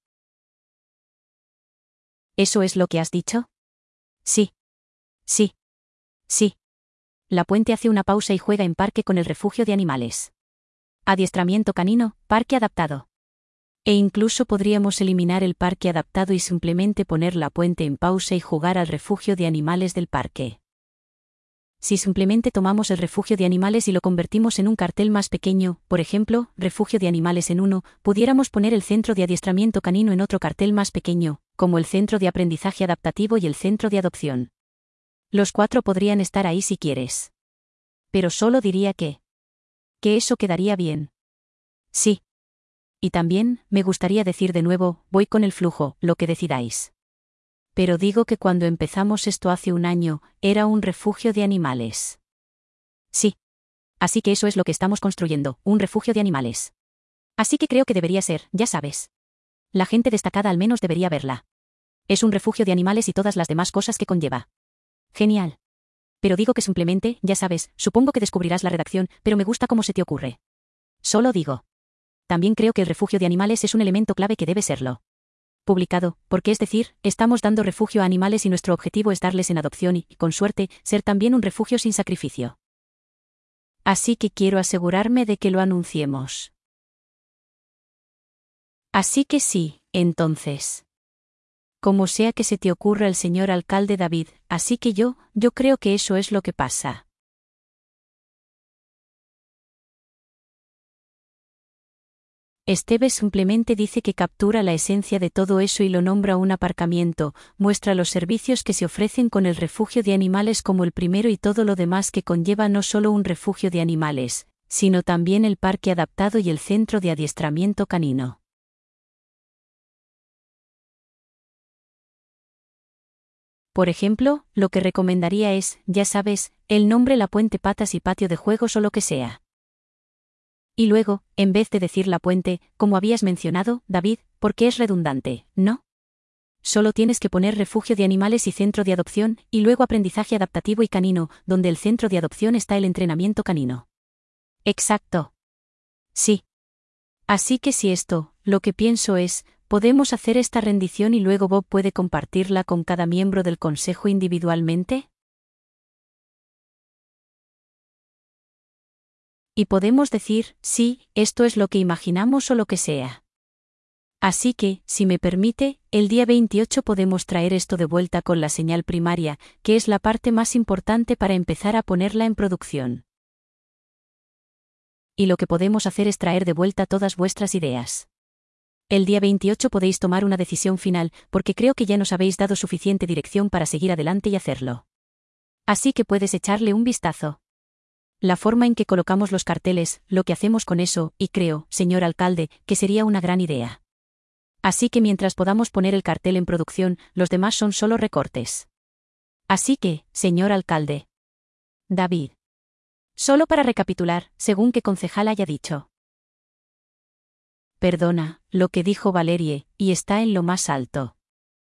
Speaker 1: ¿Eso es lo que has dicho? Sí. Sí. Sí. La puente hace una pausa y juega en parque con el refugio de animales. Adiestramiento canino, parque adaptado. E incluso podríamos eliminar el parque adaptado y simplemente poner la puente en pausa y jugar al refugio de animales del parque. Si simplemente tomamos el refugio de animales y lo convertimos en un cartel más pequeño, por ejemplo, refugio de animales en uno, pudiéramos poner el centro de adiestramiento canino en otro cartel más pequeño, como el centro de aprendizaje adaptativo y el centro de adopción. Los cuatro podrían estar ahí si quieres. Pero solo diría que... que eso quedaría bien. Sí. Y también, me gustaría decir de nuevo, voy con el flujo, lo que decidáis. Pero digo que cuando empezamos esto hace un año, era un refugio de animales. Sí. Así que eso es lo que estamos construyendo, un refugio de animales. Así que creo que debería ser, ya sabes. La gente destacada al menos debería verla. Es un refugio de animales y todas las demás cosas que conlleva. Genial. pero digo que simplemente, ya sabes, supongo que descubrirás la redacción, pero me gusta cómo se te ocurre. Solo digo. También creo que el refugio de animales es un elemento clave que debe serlo. Publicado, porque es decir, estamos dando refugio a animales y nuestro objetivo es darles en adopción y, con suerte, ser también un refugio sin sacrificio. Así que quiero asegurarme de que lo anunciemos. Así que sí, entonces. Como sea que se te ocurra el señor alcalde David, así que yo, yo creo que eso es lo que pasa. Esteve simplemente dice que captura la esencia de todo eso y lo nombra un aparcamiento, muestra los servicios que se ofrecen con el refugio de animales como el primero y todo lo demás que conlleva no solo un refugio de animales, sino también el parque adaptado y el centro de adiestramiento canino. Por ejemplo, lo que recomendaría es, ya sabes, el nombre La Puente Patas y patio de juegos o lo que sea. Y luego, en vez de decir La Puente, como habías mencionado, David, porque es redundante, ¿no? Solo tienes que poner refugio de animales y centro de adopción, y luego aprendizaje adaptativo y canino, donde el centro de adopción está el entrenamiento canino. Exacto. Sí. Así que si esto, lo que pienso es, ¿podemos hacer esta rendición y luego Bob puede compartirla con cada miembro del consejo individualmente? Y podemos decir, sí, esto es lo que imaginamos o lo que sea. Así que, si me permite, el día veintiocho podemos traer esto de vuelta con la señal primaria, que es la parte más importante para empezar a ponerla en producción. Y lo que podemos hacer es traer de vuelta todas vuestras ideas. El día veintiocho podéis tomar una decisión final, porque creo que ya nos habéis dado suficiente dirección para seguir adelante y hacerlo. Así que puedes echarle un vistazo. La forma en que colocamos los carteles, lo que hacemos con eso, y creo, señor alcalde, que sería una gran idea. Así que mientras podamos poner el cartel en producción, los demás son solo recortes. Así que, señor alcalde. David. Solo para recapitular, según que concejal haya dicho. Perdona, lo que dijo Valerie, y está en lo más alto.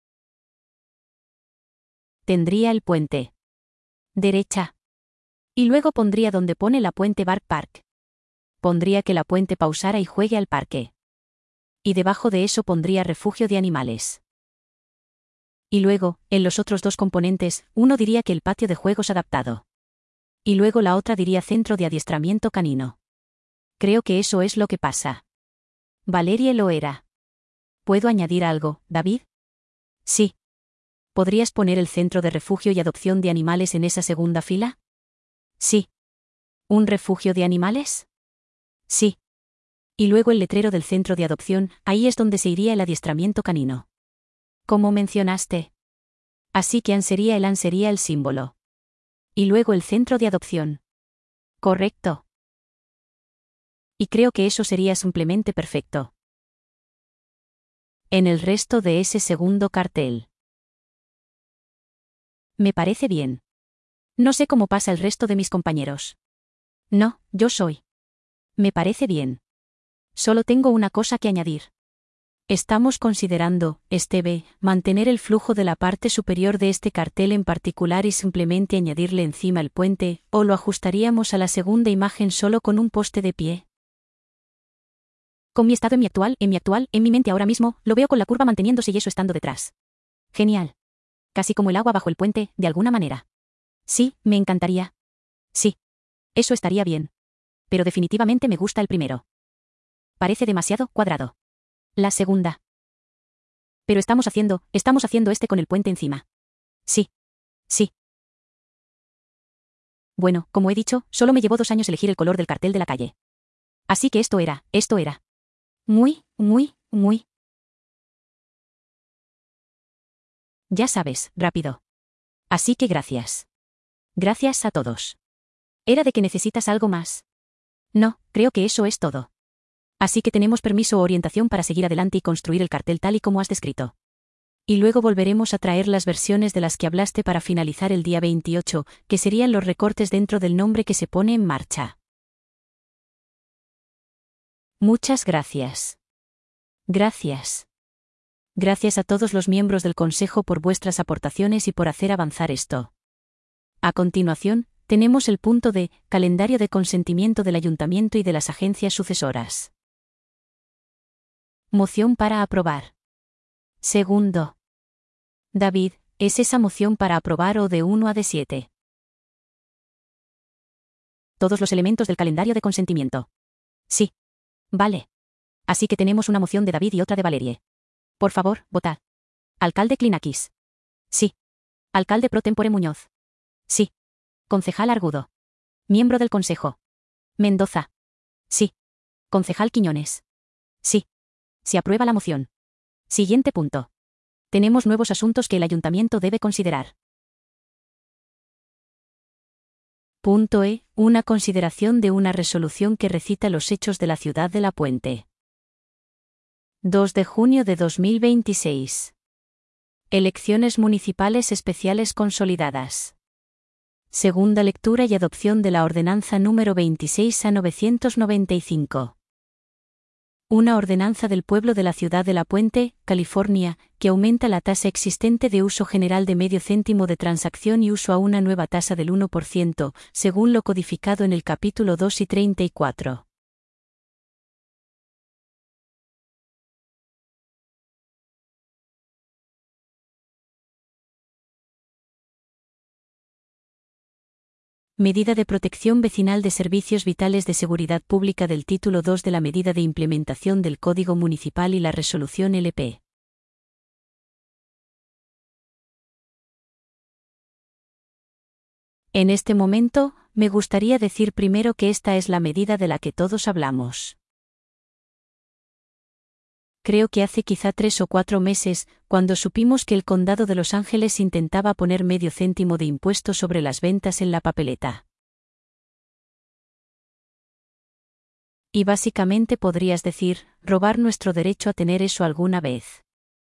Speaker 1: Tendría el puente. Derecha. Y luego pondría donde pone la puente Bark Park. Pondría que la puente pausara y juegue al parque. Y debajo de eso pondría refugio de animales. Y luego, en los otros dos componentes, uno diría que el patio de juegos adaptado. Y luego la otra diría centro de adiestramiento canino. Creo que eso es lo que pasa. Valerie lo era. ¿Puedo añadir algo, David? Sí. ¿Podrías poner el centro de refugio y adopción de animales en esa segunda fila? Sí. ¿Un refugio de animales? Sí. Y luego el letrero del centro de adopción, ahí es donde se iría el adiestramiento canino. ¿Cómo mencionaste? Así que AN sería el AN sería el símbolo. Y luego el centro de adopción. Correcto. Y creo que eso sería simplemente perfecto. En el resto de ese segundo cartel. Me parece bien. No sé cómo pasa el resto de mis compañeros. No, yo soy. Me parece bien. Solo tengo una cosa que añadir. Estamos considerando, Esteve, mantener el flujo de la parte superior de este cartel en particular y simplemente añadirle encima el puente, o lo ajustaríamos a la segunda imagen solo con un poste de pie. Con mi estado en mi actual, en mi actual, en mi mente ahora mismo, lo veo con la curva manteniéndose y eso estando detrás. Genial. Casi como el agua bajo el puente, de alguna manera. Sí, me encantaría. Sí. Eso estaría bien. Pero definitivamente me gusta el primero. Parece demasiado cuadrado. La segunda. Pero estamos haciendo, estamos haciendo este con el puente encima. Sí. Sí. Bueno, como he dicho, solo me llevó dos años elegir el color del cartel de la calle. Así que esto era, esto era. Muy, muy, muy. Ya sabes, rápido. Así que gracias. Gracias a todos. ¿Era de que necesitas algo más? No, creo que eso es todo. Así que tenemos permiso o orientación para seguir adelante y construir el cartel tal y como has descrito. Y luego volveremos a traer las versiones de las que hablaste para finalizar el día veintiocho, que serían los recortes dentro del nombre que se pone en marcha. Muchas gracias. Gracias. Gracias a todos los miembros del Consejo por vuestras aportaciones y por hacer avanzar esto. A continuación, tenemos el punto de calendario de consentimiento del Ayuntamiento y de las agencias sucesoras. Moción para aprobar. Segundo. David, ¿es esa moción para aprobar o de uno a de siete? Todos los elementos del calendario de consentimiento. Sí. Vale. Así que tenemos una moción de David y otra de Valerie. Por favor, votad. Alcalde Clinakis. Sí. Alcalde pro tempore Muñoz. Sí. Concejal Argudo. Miembro del Consejo. Mendoza. Sí. Concejal Quiñones. Sí. Se aprueba la moción. Siguiente punto. Tenemos nuevos asuntos que el Ayuntamiento debe considerar. Punto E. Una consideración de una resolución que recita los hechos de la ciudad de La Puente. dos de junio de dos mil veintiséis. Elecciones municipales especiales consolidadas. Segunda lectura y adopción de la ordenanza número veintiséis a novecientos noventa y cinco. Una ordenanza del pueblo de la ciudad de La Puente, California, que aumenta la tasa existente de uso general de medio céntimo de transacción y uso a una nueva tasa del uno por ciento, según lo codificado en el capítulo dos y treinta y cuatro. Medida de protección vecinal de servicios vitales de seguridad pública del título dos de la medida de implementación del Código Municipal y la resolución L P. En este momento, me gustaría decir primero que esta es la medida de la que todos hablamos. Creo que hace quizá tres o cuatro meses, cuando supimos que el Condado de Los Ángeles intentaba poner medio céntimo de impuesto sobre las ventas en la papeleta. Y básicamente podrías decir, robar nuestro derecho a tener eso alguna vez.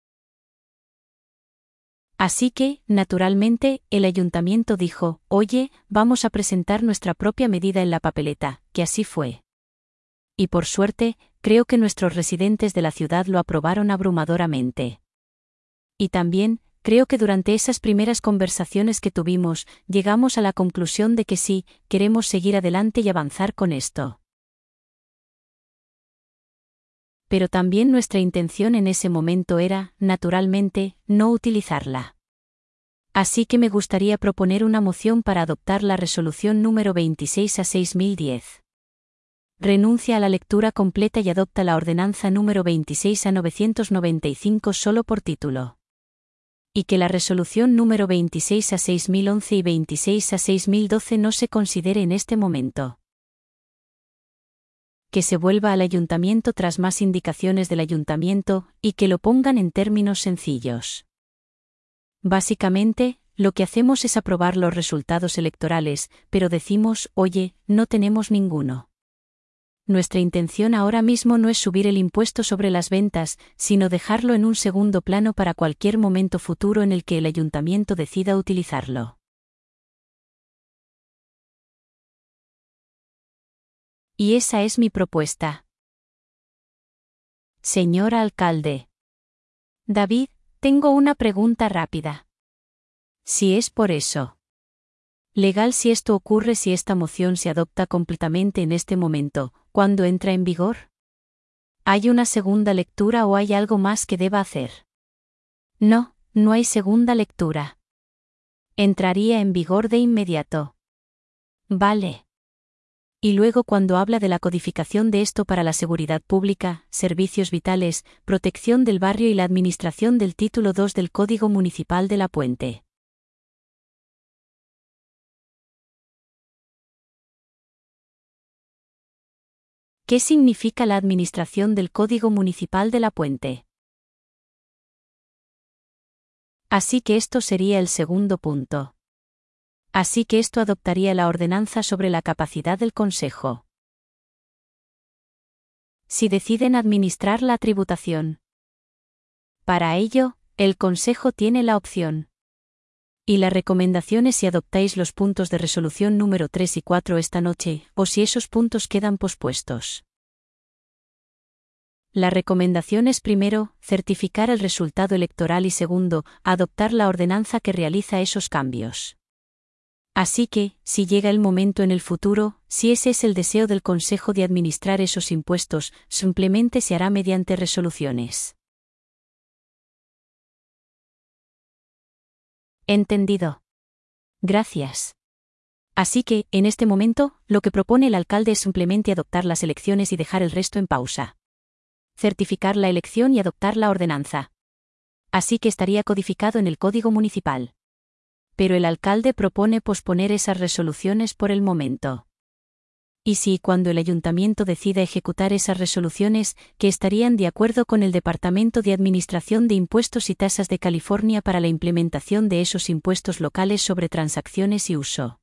Speaker 1: Así que, naturalmente, el ayuntamiento dijo, oye, vamos a presentar nuestra propia medida en la papeleta, que así fue. Y por suerte, creo que nuestros residentes de la ciudad lo aprobaron abrumadoramente. Y también, creo que durante esas primeras conversaciones que tuvimos, llegamos a la conclusión de que sí, queremos seguir adelante y avanzar con esto. Pero también nuestra intención en ese momento era, naturalmente, no utilizarla. Así que me gustaría proponer una moción para adoptar la resolución número veintiséis a seis mil diez. Renuncia a la lectura completa y adopta la ordenanza número veintiséis a novecientos noventa y cinco solo por título. Y que la resolución número veintiséis a seis mil once y veintiséis a seis mil doce no se considere en este momento. Que se vuelva al ayuntamiento tras más indicaciones del ayuntamiento, y que lo pongan en términos sencillos. Básicamente, lo que hacemos es aprobar los resultados electorales, pero decimos, oye, no tenemos ninguno. Nuestra intención ahora mismo no es subir el impuesto sobre las ventas, sino dejarlo en un segundo plano para cualquier momento futuro en el que el ayuntamiento decida utilizarlo. Y esa es mi propuesta. Señor alcalde. David, tengo una pregunta rápida. Si es por eso. Legal si esto ocurre si esta moción se adopta completamente en este momento, ¿cuándo entra en vigor? ¿Hay una segunda lectura o hay algo más que deba hacer? No, no hay segunda lectura. Entraría en vigor de inmediato. Vale. Y luego cuando habla de la codificación de esto para la seguridad pública, servicios vitales, protección del barrio y la administración del título dos del Código Municipal de La Puente. ¿Qué significa la administración del Código Municipal de La Puente? Así que esto sería el segundo punto. Así que esto adoptaría la ordenanza sobre la capacidad del Consejo. Si deciden administrar la tributación. Para ello, el Consejo tiene la opción. Y la recomendación es si adoptáis los puntos de resolución número tres y cuatro esta noche, o si esos puntos quedan pospuestos. La recomendación es primero, certificar el resultado electoral y segundo, adoptar la ordenanza que realiza esos cambios. Así que, si llega el momento en el futuro, si ese es el deseo del Consejo de administrar esos impuestos, simplemente se hará mediante resoluciones. Entendido. Gracias. Así que, en este momento, lo que propone el alcalde es simplemente adoptar las elecciones y dejar el resto en pausa. Certificar la elección y adoptar la ordenanza. Así que estaría codificado en el Código Municipal. Pero el alcalde propone posponer esas resoluciones por el momento. Y si, cuando el ayuntamiento decida ejecutar esas resoluciones, que estarían de acuerdo con el Departamento de Administración de Impuestos y Tasas de California para la implementación de esos impuestos locales sobre transacciones y uso.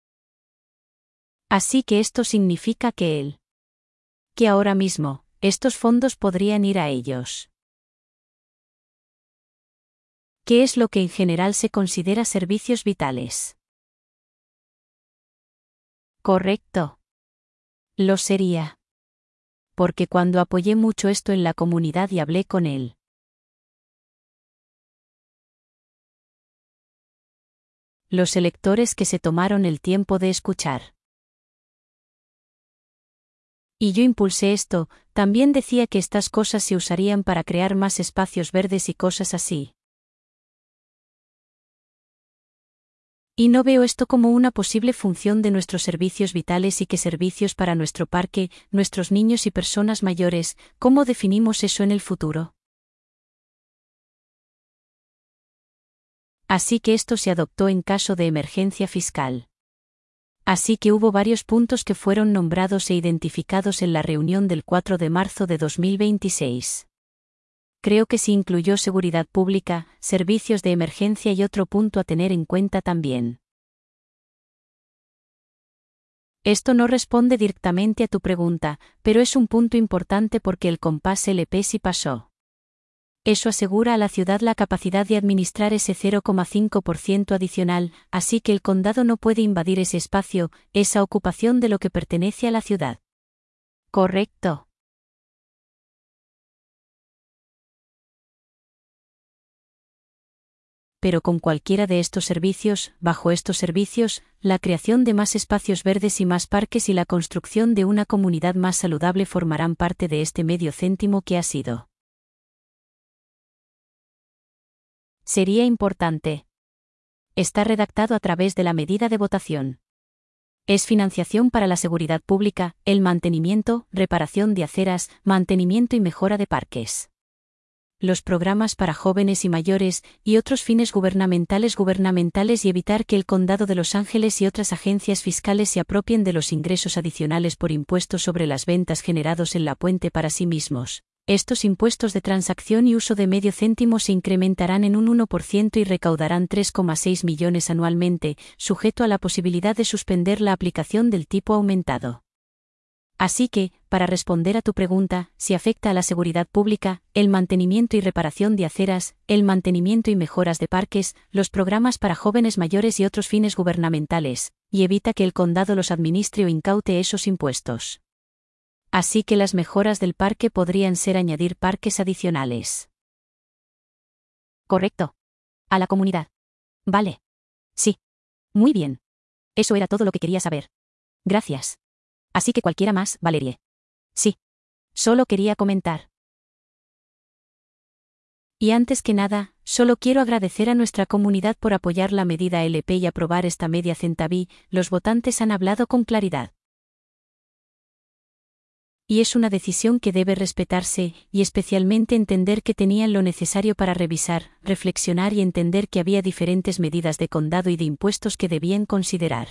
Speaker 1: Así que esto significa que él. Que ahora mismo, estos fondos podrían ir a ellos. ¿Qué es lo que en general se considera servicios vitales? Correcto. Lo sería. Porque cuando apoyé mucho esto en la comunidad y hablé con él. Los electores que se tomaron el tiempo de escuchar. Y yo impulsé esto, también decía que estas cosas se usarían para crear más espacios verdes y cosas así. Y no veo esto como una posible función de nuestros servicios vitales y que servicios para nuestro parque, nuestros niños y personas mayores, ¿cómo definimos eso en el futuro? Así que esto se adoptó en caso de emergencia fiscal. Así que hubo varios puntos que fueron nombrados e identificados en la reunión del cuatro de marzo de dos mil veintiséis. Creo que se incluyó seguridad pública, servicios de emergencia y otro punto a tener en cuenta también. Esto no responde directamente a tu pregunta, pero es un punto importante porque el compás L P sí pasó. Eso asegura a la ciudad la capacidad de administrar ese cero coma cinco por ciento adicional, así que el condado no puede invadir ese espacio, esa ocupación de lo que pertenece a la ciudad. Correcto. Pero con cualquiera de estos servicios, bajo estos servicios, la creación de más espacios verdes y más parques y la construcción de una comunidad más saludable formarán parte de este medio céntimo que ha sido. Sería importante. Está redactado a través de la medida de votación. Es financiación para la seguridad pública, el mantenimiento, reparación de aceras, mantenimiento y mejora de parques. Los programas para jóvenes y mayores, y otros fines gubernamentales gubernamentales y evitar que el Condado de Los Ángeles y otras agencias fiscales se apropien de los ingresos adicionales por impuestos sobre las ventas generados en la puente para sí mismos. Estos impuestos de transacción y uso de medio céntimo se incrementarán en un uno por ciento y recaudarán tres coma seis millones anualmente, sujeto a la posibilidad de suspender la aplicación del tipo aumentado. Así que, para responder a tu pregunta, si afecta a la seguridad pública, el mantenimiento y reparación de aceras, el mantenimiento y mejoras de parques, los programas para jóvenes mayores y otros fines gubernamentales, y evita que el condado los administre o incaute esos impuestos. Así que las mejoras del parque podrían ser añadir parques adicionales. Correcto. A la comunidad. Vale. Sí. Muy bien. Eso era todo lo que quería saber. Gracias. Así que cualquiera más, Valerie. Sí. Solo quería comentar. Y antes que nada, solo quiero agradecer a nuestra comunidad por apoyar la medida L P y aprobar esta media centaví. Los votantes han hablado con claridad. Y es una decisión que debe respetarse, y especialmente entender que tenían lo necesario para revisar, reflexionar y entender que había diferentes medidas de condado y de impuestos que debían considerar.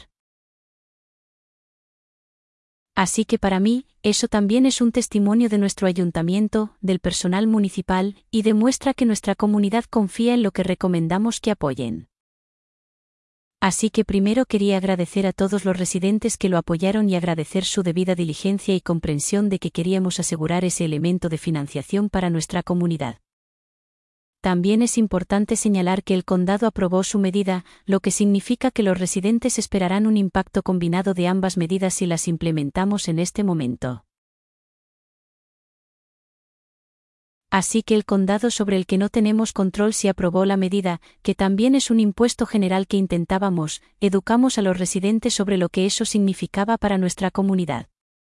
Speaker 1: Así que para mí, eso también es un testimonio de nuestro ayuntamiento, del personal municipal, y demuestra que nuestra comunidad confía en lo que recomendamos que apoyen. Así que primero quería agradecer a todos los residentes que lo apoyaron y agradecer su debida diligencia y comprensión de que queríamos asegurar ese elemento de financiación para nuestra comunidad. También es importante señalar que el condado aprobó su medida, lo que significa que los residentes esperarán un impacto combinado de ambas medidas si las implementamos en este momento. Así que el condado sobre el que no tenemos control se aprobó la medida, que también es un impuesto general que intentábamos, educamos a los residentes sobre lo que eso significaba para nuestra comunidad.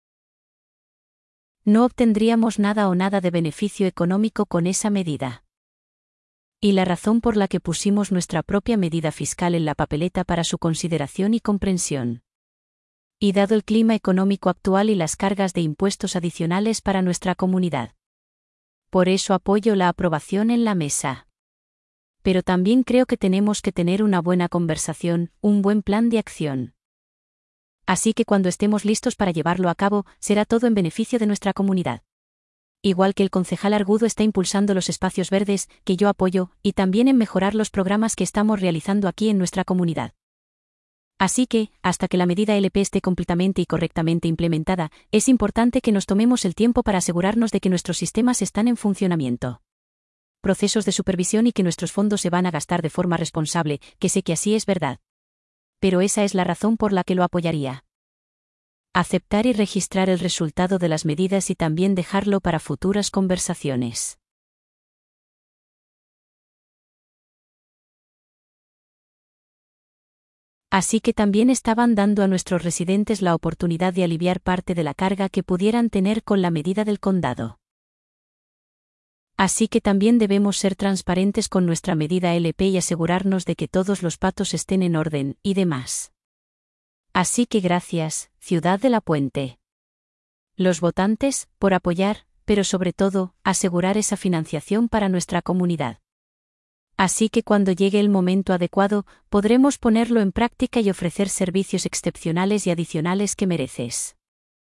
Speaker 1: No obtendríamos nada o nada de beneficio económico con esa medida. Y la razón por la que pusimos nuestra propia medida fiscal en la papeleta para su consideración y comprensión. Y dado el clima económico actual y las cargas de impuestos adicionales para nuestra comunidad. Por eso apoyo la aprobación en la mesa. Pero también creo que tenemos que tener una buena conversación, un buen plan de acción. Así que cuando estemos listos para llevarlo a cabo, será todo en beneficio de nuestra comunidad. Igual que el concejal Argudo está impulsando los espacios verdes, que yo apoyo, y también en mejorar los programas que estamos realizando aquí en nuestra comunidad. Así que, hasta que la medida L P esté completamente y correctamente implementada, es importante que nos tomemos el tiempo para asegurarnos de que nuestros sistemas están en funcionamiento. Procesos de supervisión y que nuestros fondos se van a gastar de forma responsable, que sé que así es verdad. Pero esa es la razón por la que lo apoyaría. Aceptar y registrar el resultado de las medidas y también dejarlo para futuras conversaciones. Así que también estaban dando a nuestros residentes la oportunidad de aliviar parte de la carga que pudieran tener con la medida del condado. Así que también debemos ser transparentes con nuestra medida L P y asegurarnos de que todos los patos estén en orden, y demás. Así que gracias, Ciudad de la Puente. Los votantes, por apoyar, pero sobre todo, asegurar esa financiación para nuestra comunidad. Así que cuando llegue el momento adecuado, podremos ponerlo en práctica y ofrecer servicios excepcionales y adicionales que mereces.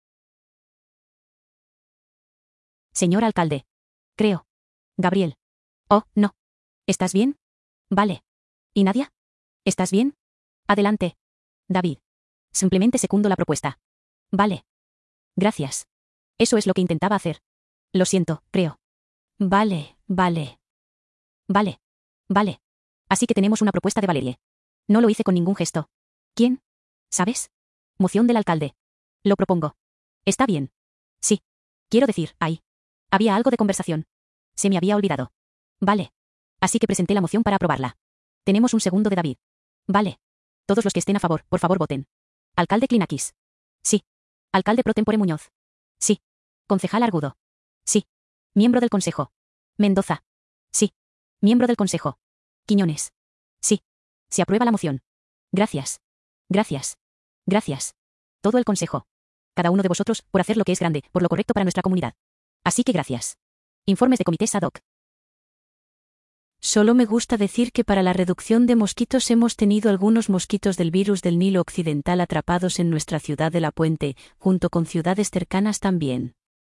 Speaker 1: Señor alcalde. Creo. Gabriel. Oh, no. ¿Estás bien? Vale. ¿Y Nadia? ¿Estás bien? Adelante. David. Simplemente secundo la propuesta. Vale. Gracias. Eso es lo que intentaba hacer. Lo siento, creo. Vale, vale. Vale. Vale. Así que tenemos una propuesta de Valerie. No lo hice con ningún gesto. ¿Quién? ¿Sabes? Moción del alcalde. Lo propongo. Está bien. Sí. Quiero decir, ahí. Había algo de conversación. Se me había olvidado. Vale. Así que presenté la moción para aprobarla. Tenemos un segundo de David. Vale. Todos los que estén a favor, por favor voten. Alcalde Klinakis. Sí. Alcalde pro tempore Muñoz. Sí. Concejal Argudo. Sí. Miembro del Consejo. Mendoza. Sí. Miembro del Consejo. Quiñones. Sí. Se aprueba la moción. Gracias. Gracias. Gracias. Todo el Consejo. Cada uno de vosotros, por hacer lo que es grande, por lo correcto para nuestra comunidad. Así que gracias. Informes de comités ad hoc. Solo me gusta decir que para la reducción de mosquitos hemos tenido algunos mosquitos del virus del Nilo Occidental atrapados en nuestra ciudad de La Puente, junto con ciudades cercanas también.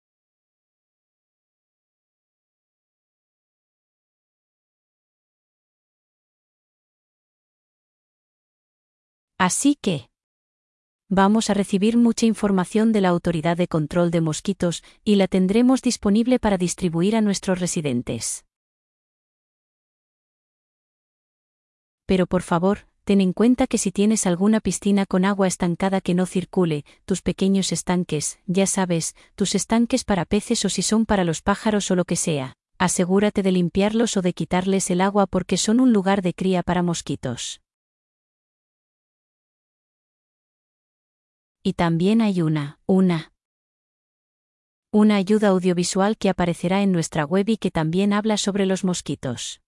Speaker 1: Así que vamos a recibir mucha información de la Autoridad de Control de Mosquitos y la tendremos disponible para distribuir a nuestros residentes. Pero por favor, ten en cuenta que si tienes alguna piscina con agua estancada que no circule, tus pequeños estanques, ya sabes, tus estanques para peces o si son para los pájaros o lo que sea, asegúrate de limpiarlos o de quitarles el agua porque son un lugar de cría para mosquitos. Y también hay una, una, una ayuda audiovisual que aparecerá en nuestra web y que también habla sobre los mosquitos.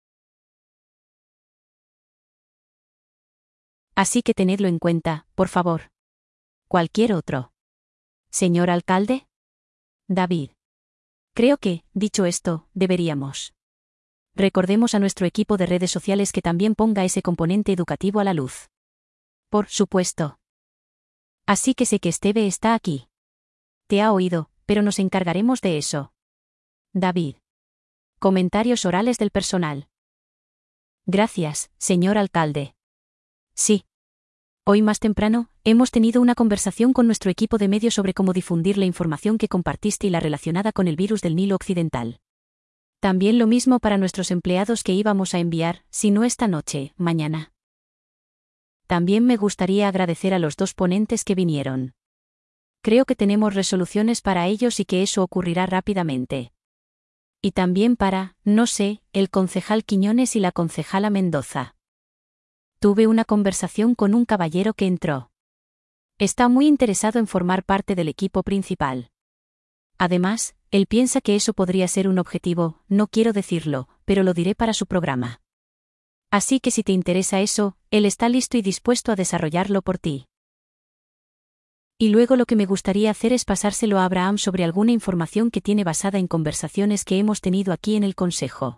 Speaker 1: Así que tenedlo en cuenta, por favor. Cualquier otro. Señor alcalde. David. Creo que, dicho esto, deberíamos. Recordemos a nuestro equipo de redes sociales que también ponga ese componente educativo a la luz. Por supuesto. Así que sé que Esteve está aquí. Te ha oído, pero nos encargaremos de eso. David. Comentarios orales del personal. Gracias, señor alcalde. Sí. Hoy más temprano, hemos tenido una conversación con nuestro equipo de medios sobre cómo difundir la información que compartiste y la relacionada con el virus del Nilo Occidental. También lo mismo para nuestros empleados que íbamos a enviar, si no esta noche, mañana. También me gustaría agradecer a los dos ponentes que vinieron. Creo que tenemos resoluciones para ellos y que eso ocurrirá rápidamente. Y también para, no sé, el concejal Quiñones y la concejala Mendoza. Tuve una conversación con un caballero que entró. Está muy interesado en formar parte del equipo principal. Además, él piensa que eso podría ser un objetivo, no quiero decirlo, pero lo diré para su programa. Así que si te interesa eso, él está listo y dispuesto a desarrollarlo por ti. Y luego lo que me gustaría hacer es pasárselo a Abraham sobre alguna información que tiene basada en conversaciones que hemos tenido aquí en el consejo.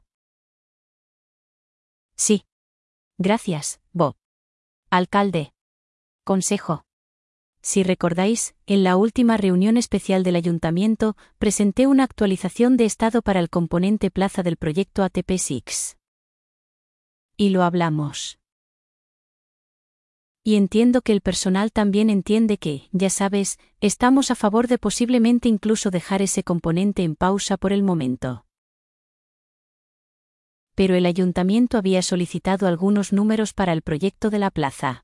Speaker 1: Sí. Gracias, Bob. Alcalde. Consejo. Si recordáis, en la última reunión especial del ayuntamiento, presenté una actualización de estado para el componente plaza del proyecto A T P seis. Y lo hablamos. Y entiendo que el personal también entiende que, ya sabes, estamos a favor de posiblemente incluso dejar ese componente en pausa por el momento. Pero el ayuntamiento había solicitado algunos números para el proyecto de la plaza.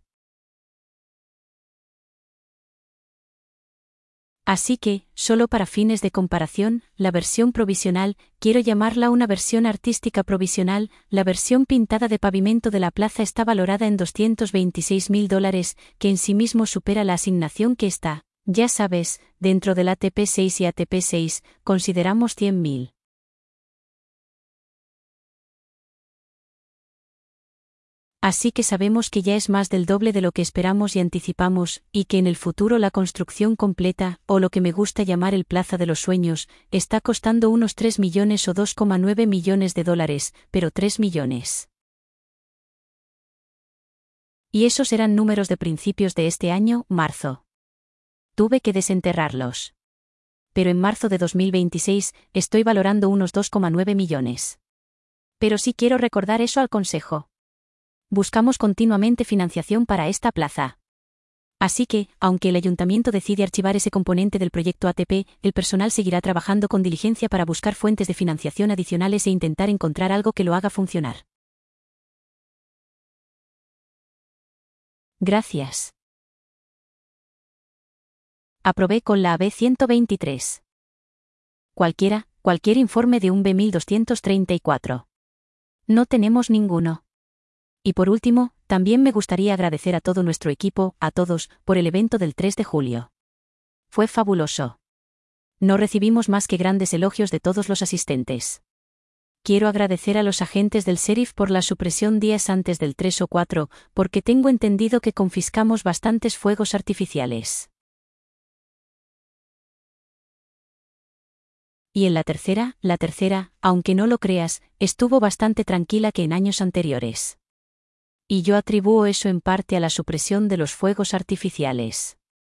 Speaker 1: Así que, solo para fines de comparación, la versión provisional, quiero llamarla una versión artística provisional, la versión pintada de pavimento de la plaza está valorada en doscientos veintiséis mil dólares, que en sí mismo supera la asignación que está, ya sabes, dentro del A T P seis y A T P seis, consideramos cien mil. Así que sabemos que ya es más del doble de lo que esperamos y anticipamos, y que en el futuro la construcción completa, o lo que me gusta llamar el Plaza de los Sueños, está costando unos tres millones o dos coma nueve millones de dólares, pero tres millones. Y esos eran números de principios de este año, marzo. Tuve que desenterrarlos. Pero en marzo de dos mil veintiséis, estoy valorando unos dos coma nueve millones. Pero sí quiero recordar eso al Consejo. Buscamos continuamente financiación para esta plaza. Así que, aunque el ayuntamiento decide archivar ese componente del proyecto A T P, el personal seguirá trabajando con diligencia para buscar fuentes de financiación adicionales e intentar encontrar algo que lo haga funcionar. Gracias. Aprobé con la A B ciento veintitrés. Cualquiera, cualquier informe de un B mil doscientos treinta y cuatro. No tenemos ninguno. Y por último, también me gustaría agradecer a todo nuestro equipo, a todos, por el evento del tres de julio. Fue fabuloso. No recibimos más que grandes elogios de todos los asistentes. Quiero agradecer a los agentes del sheriff por la supresión días antes del tres o cuatro, porque tengo entendido que confiscamos bastantes fuegos artificiales. Y en la tercera, la tercera, aunque no lo creas, estuvo bastante tranquila que en años anteriores. Y yo atribuo eso en parte a la supresión de los fuegos artificiales.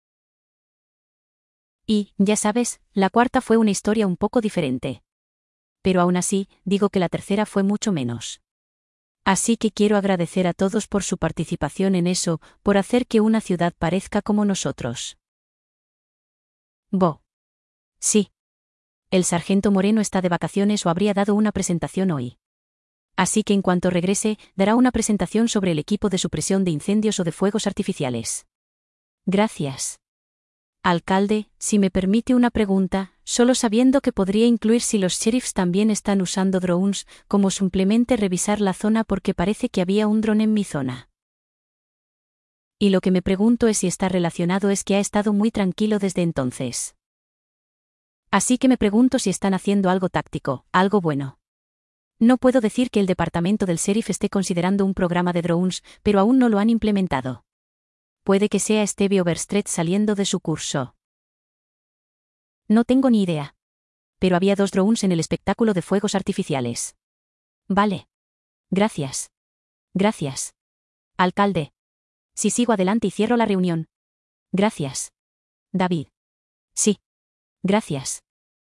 Speaker 1: Y, ya sabes, la cuarta fue una historia un poco diferente. Pero aún así, digo que la tercera fue mucho menos. Así que quiero agradecer a todos por su participación en eso, por hacer que una ciudad parezca como nosotros. Bo. Sí. El sargento Moreno está de vacaciones o habría dado una presentación hoy. Así que en cuanto regrese, dará una presentación sobre el equipo de supresión de incendios o de fuegos artificiales. Gracias. Alcalde, si me permite una pregunta, solo sabiendo que podría incluir si los sheriffs también están usando drones, como simplemente revisar la zona porque parece que había un dron en mi zona. Y lo que me pregunto es si está relacionado es que ha estado muy tranquilo desde entonces. Así que me pregunto si están haciendo algo táctico, algo bueno. No puedo decir que el departamento del sheriff esté considerando un programa de drones, pero aún no lo han implementado. Puede que sea Stevie Overstreet saliendo de su curso. No tengo ni idea. Pero había dos drones en el espectáculo de fuegos artificiales. Vale. Gracias. Gracias. Alcalde. Si sigo adelante y cierro la reunión. Gracias. David. Sí. Gracias.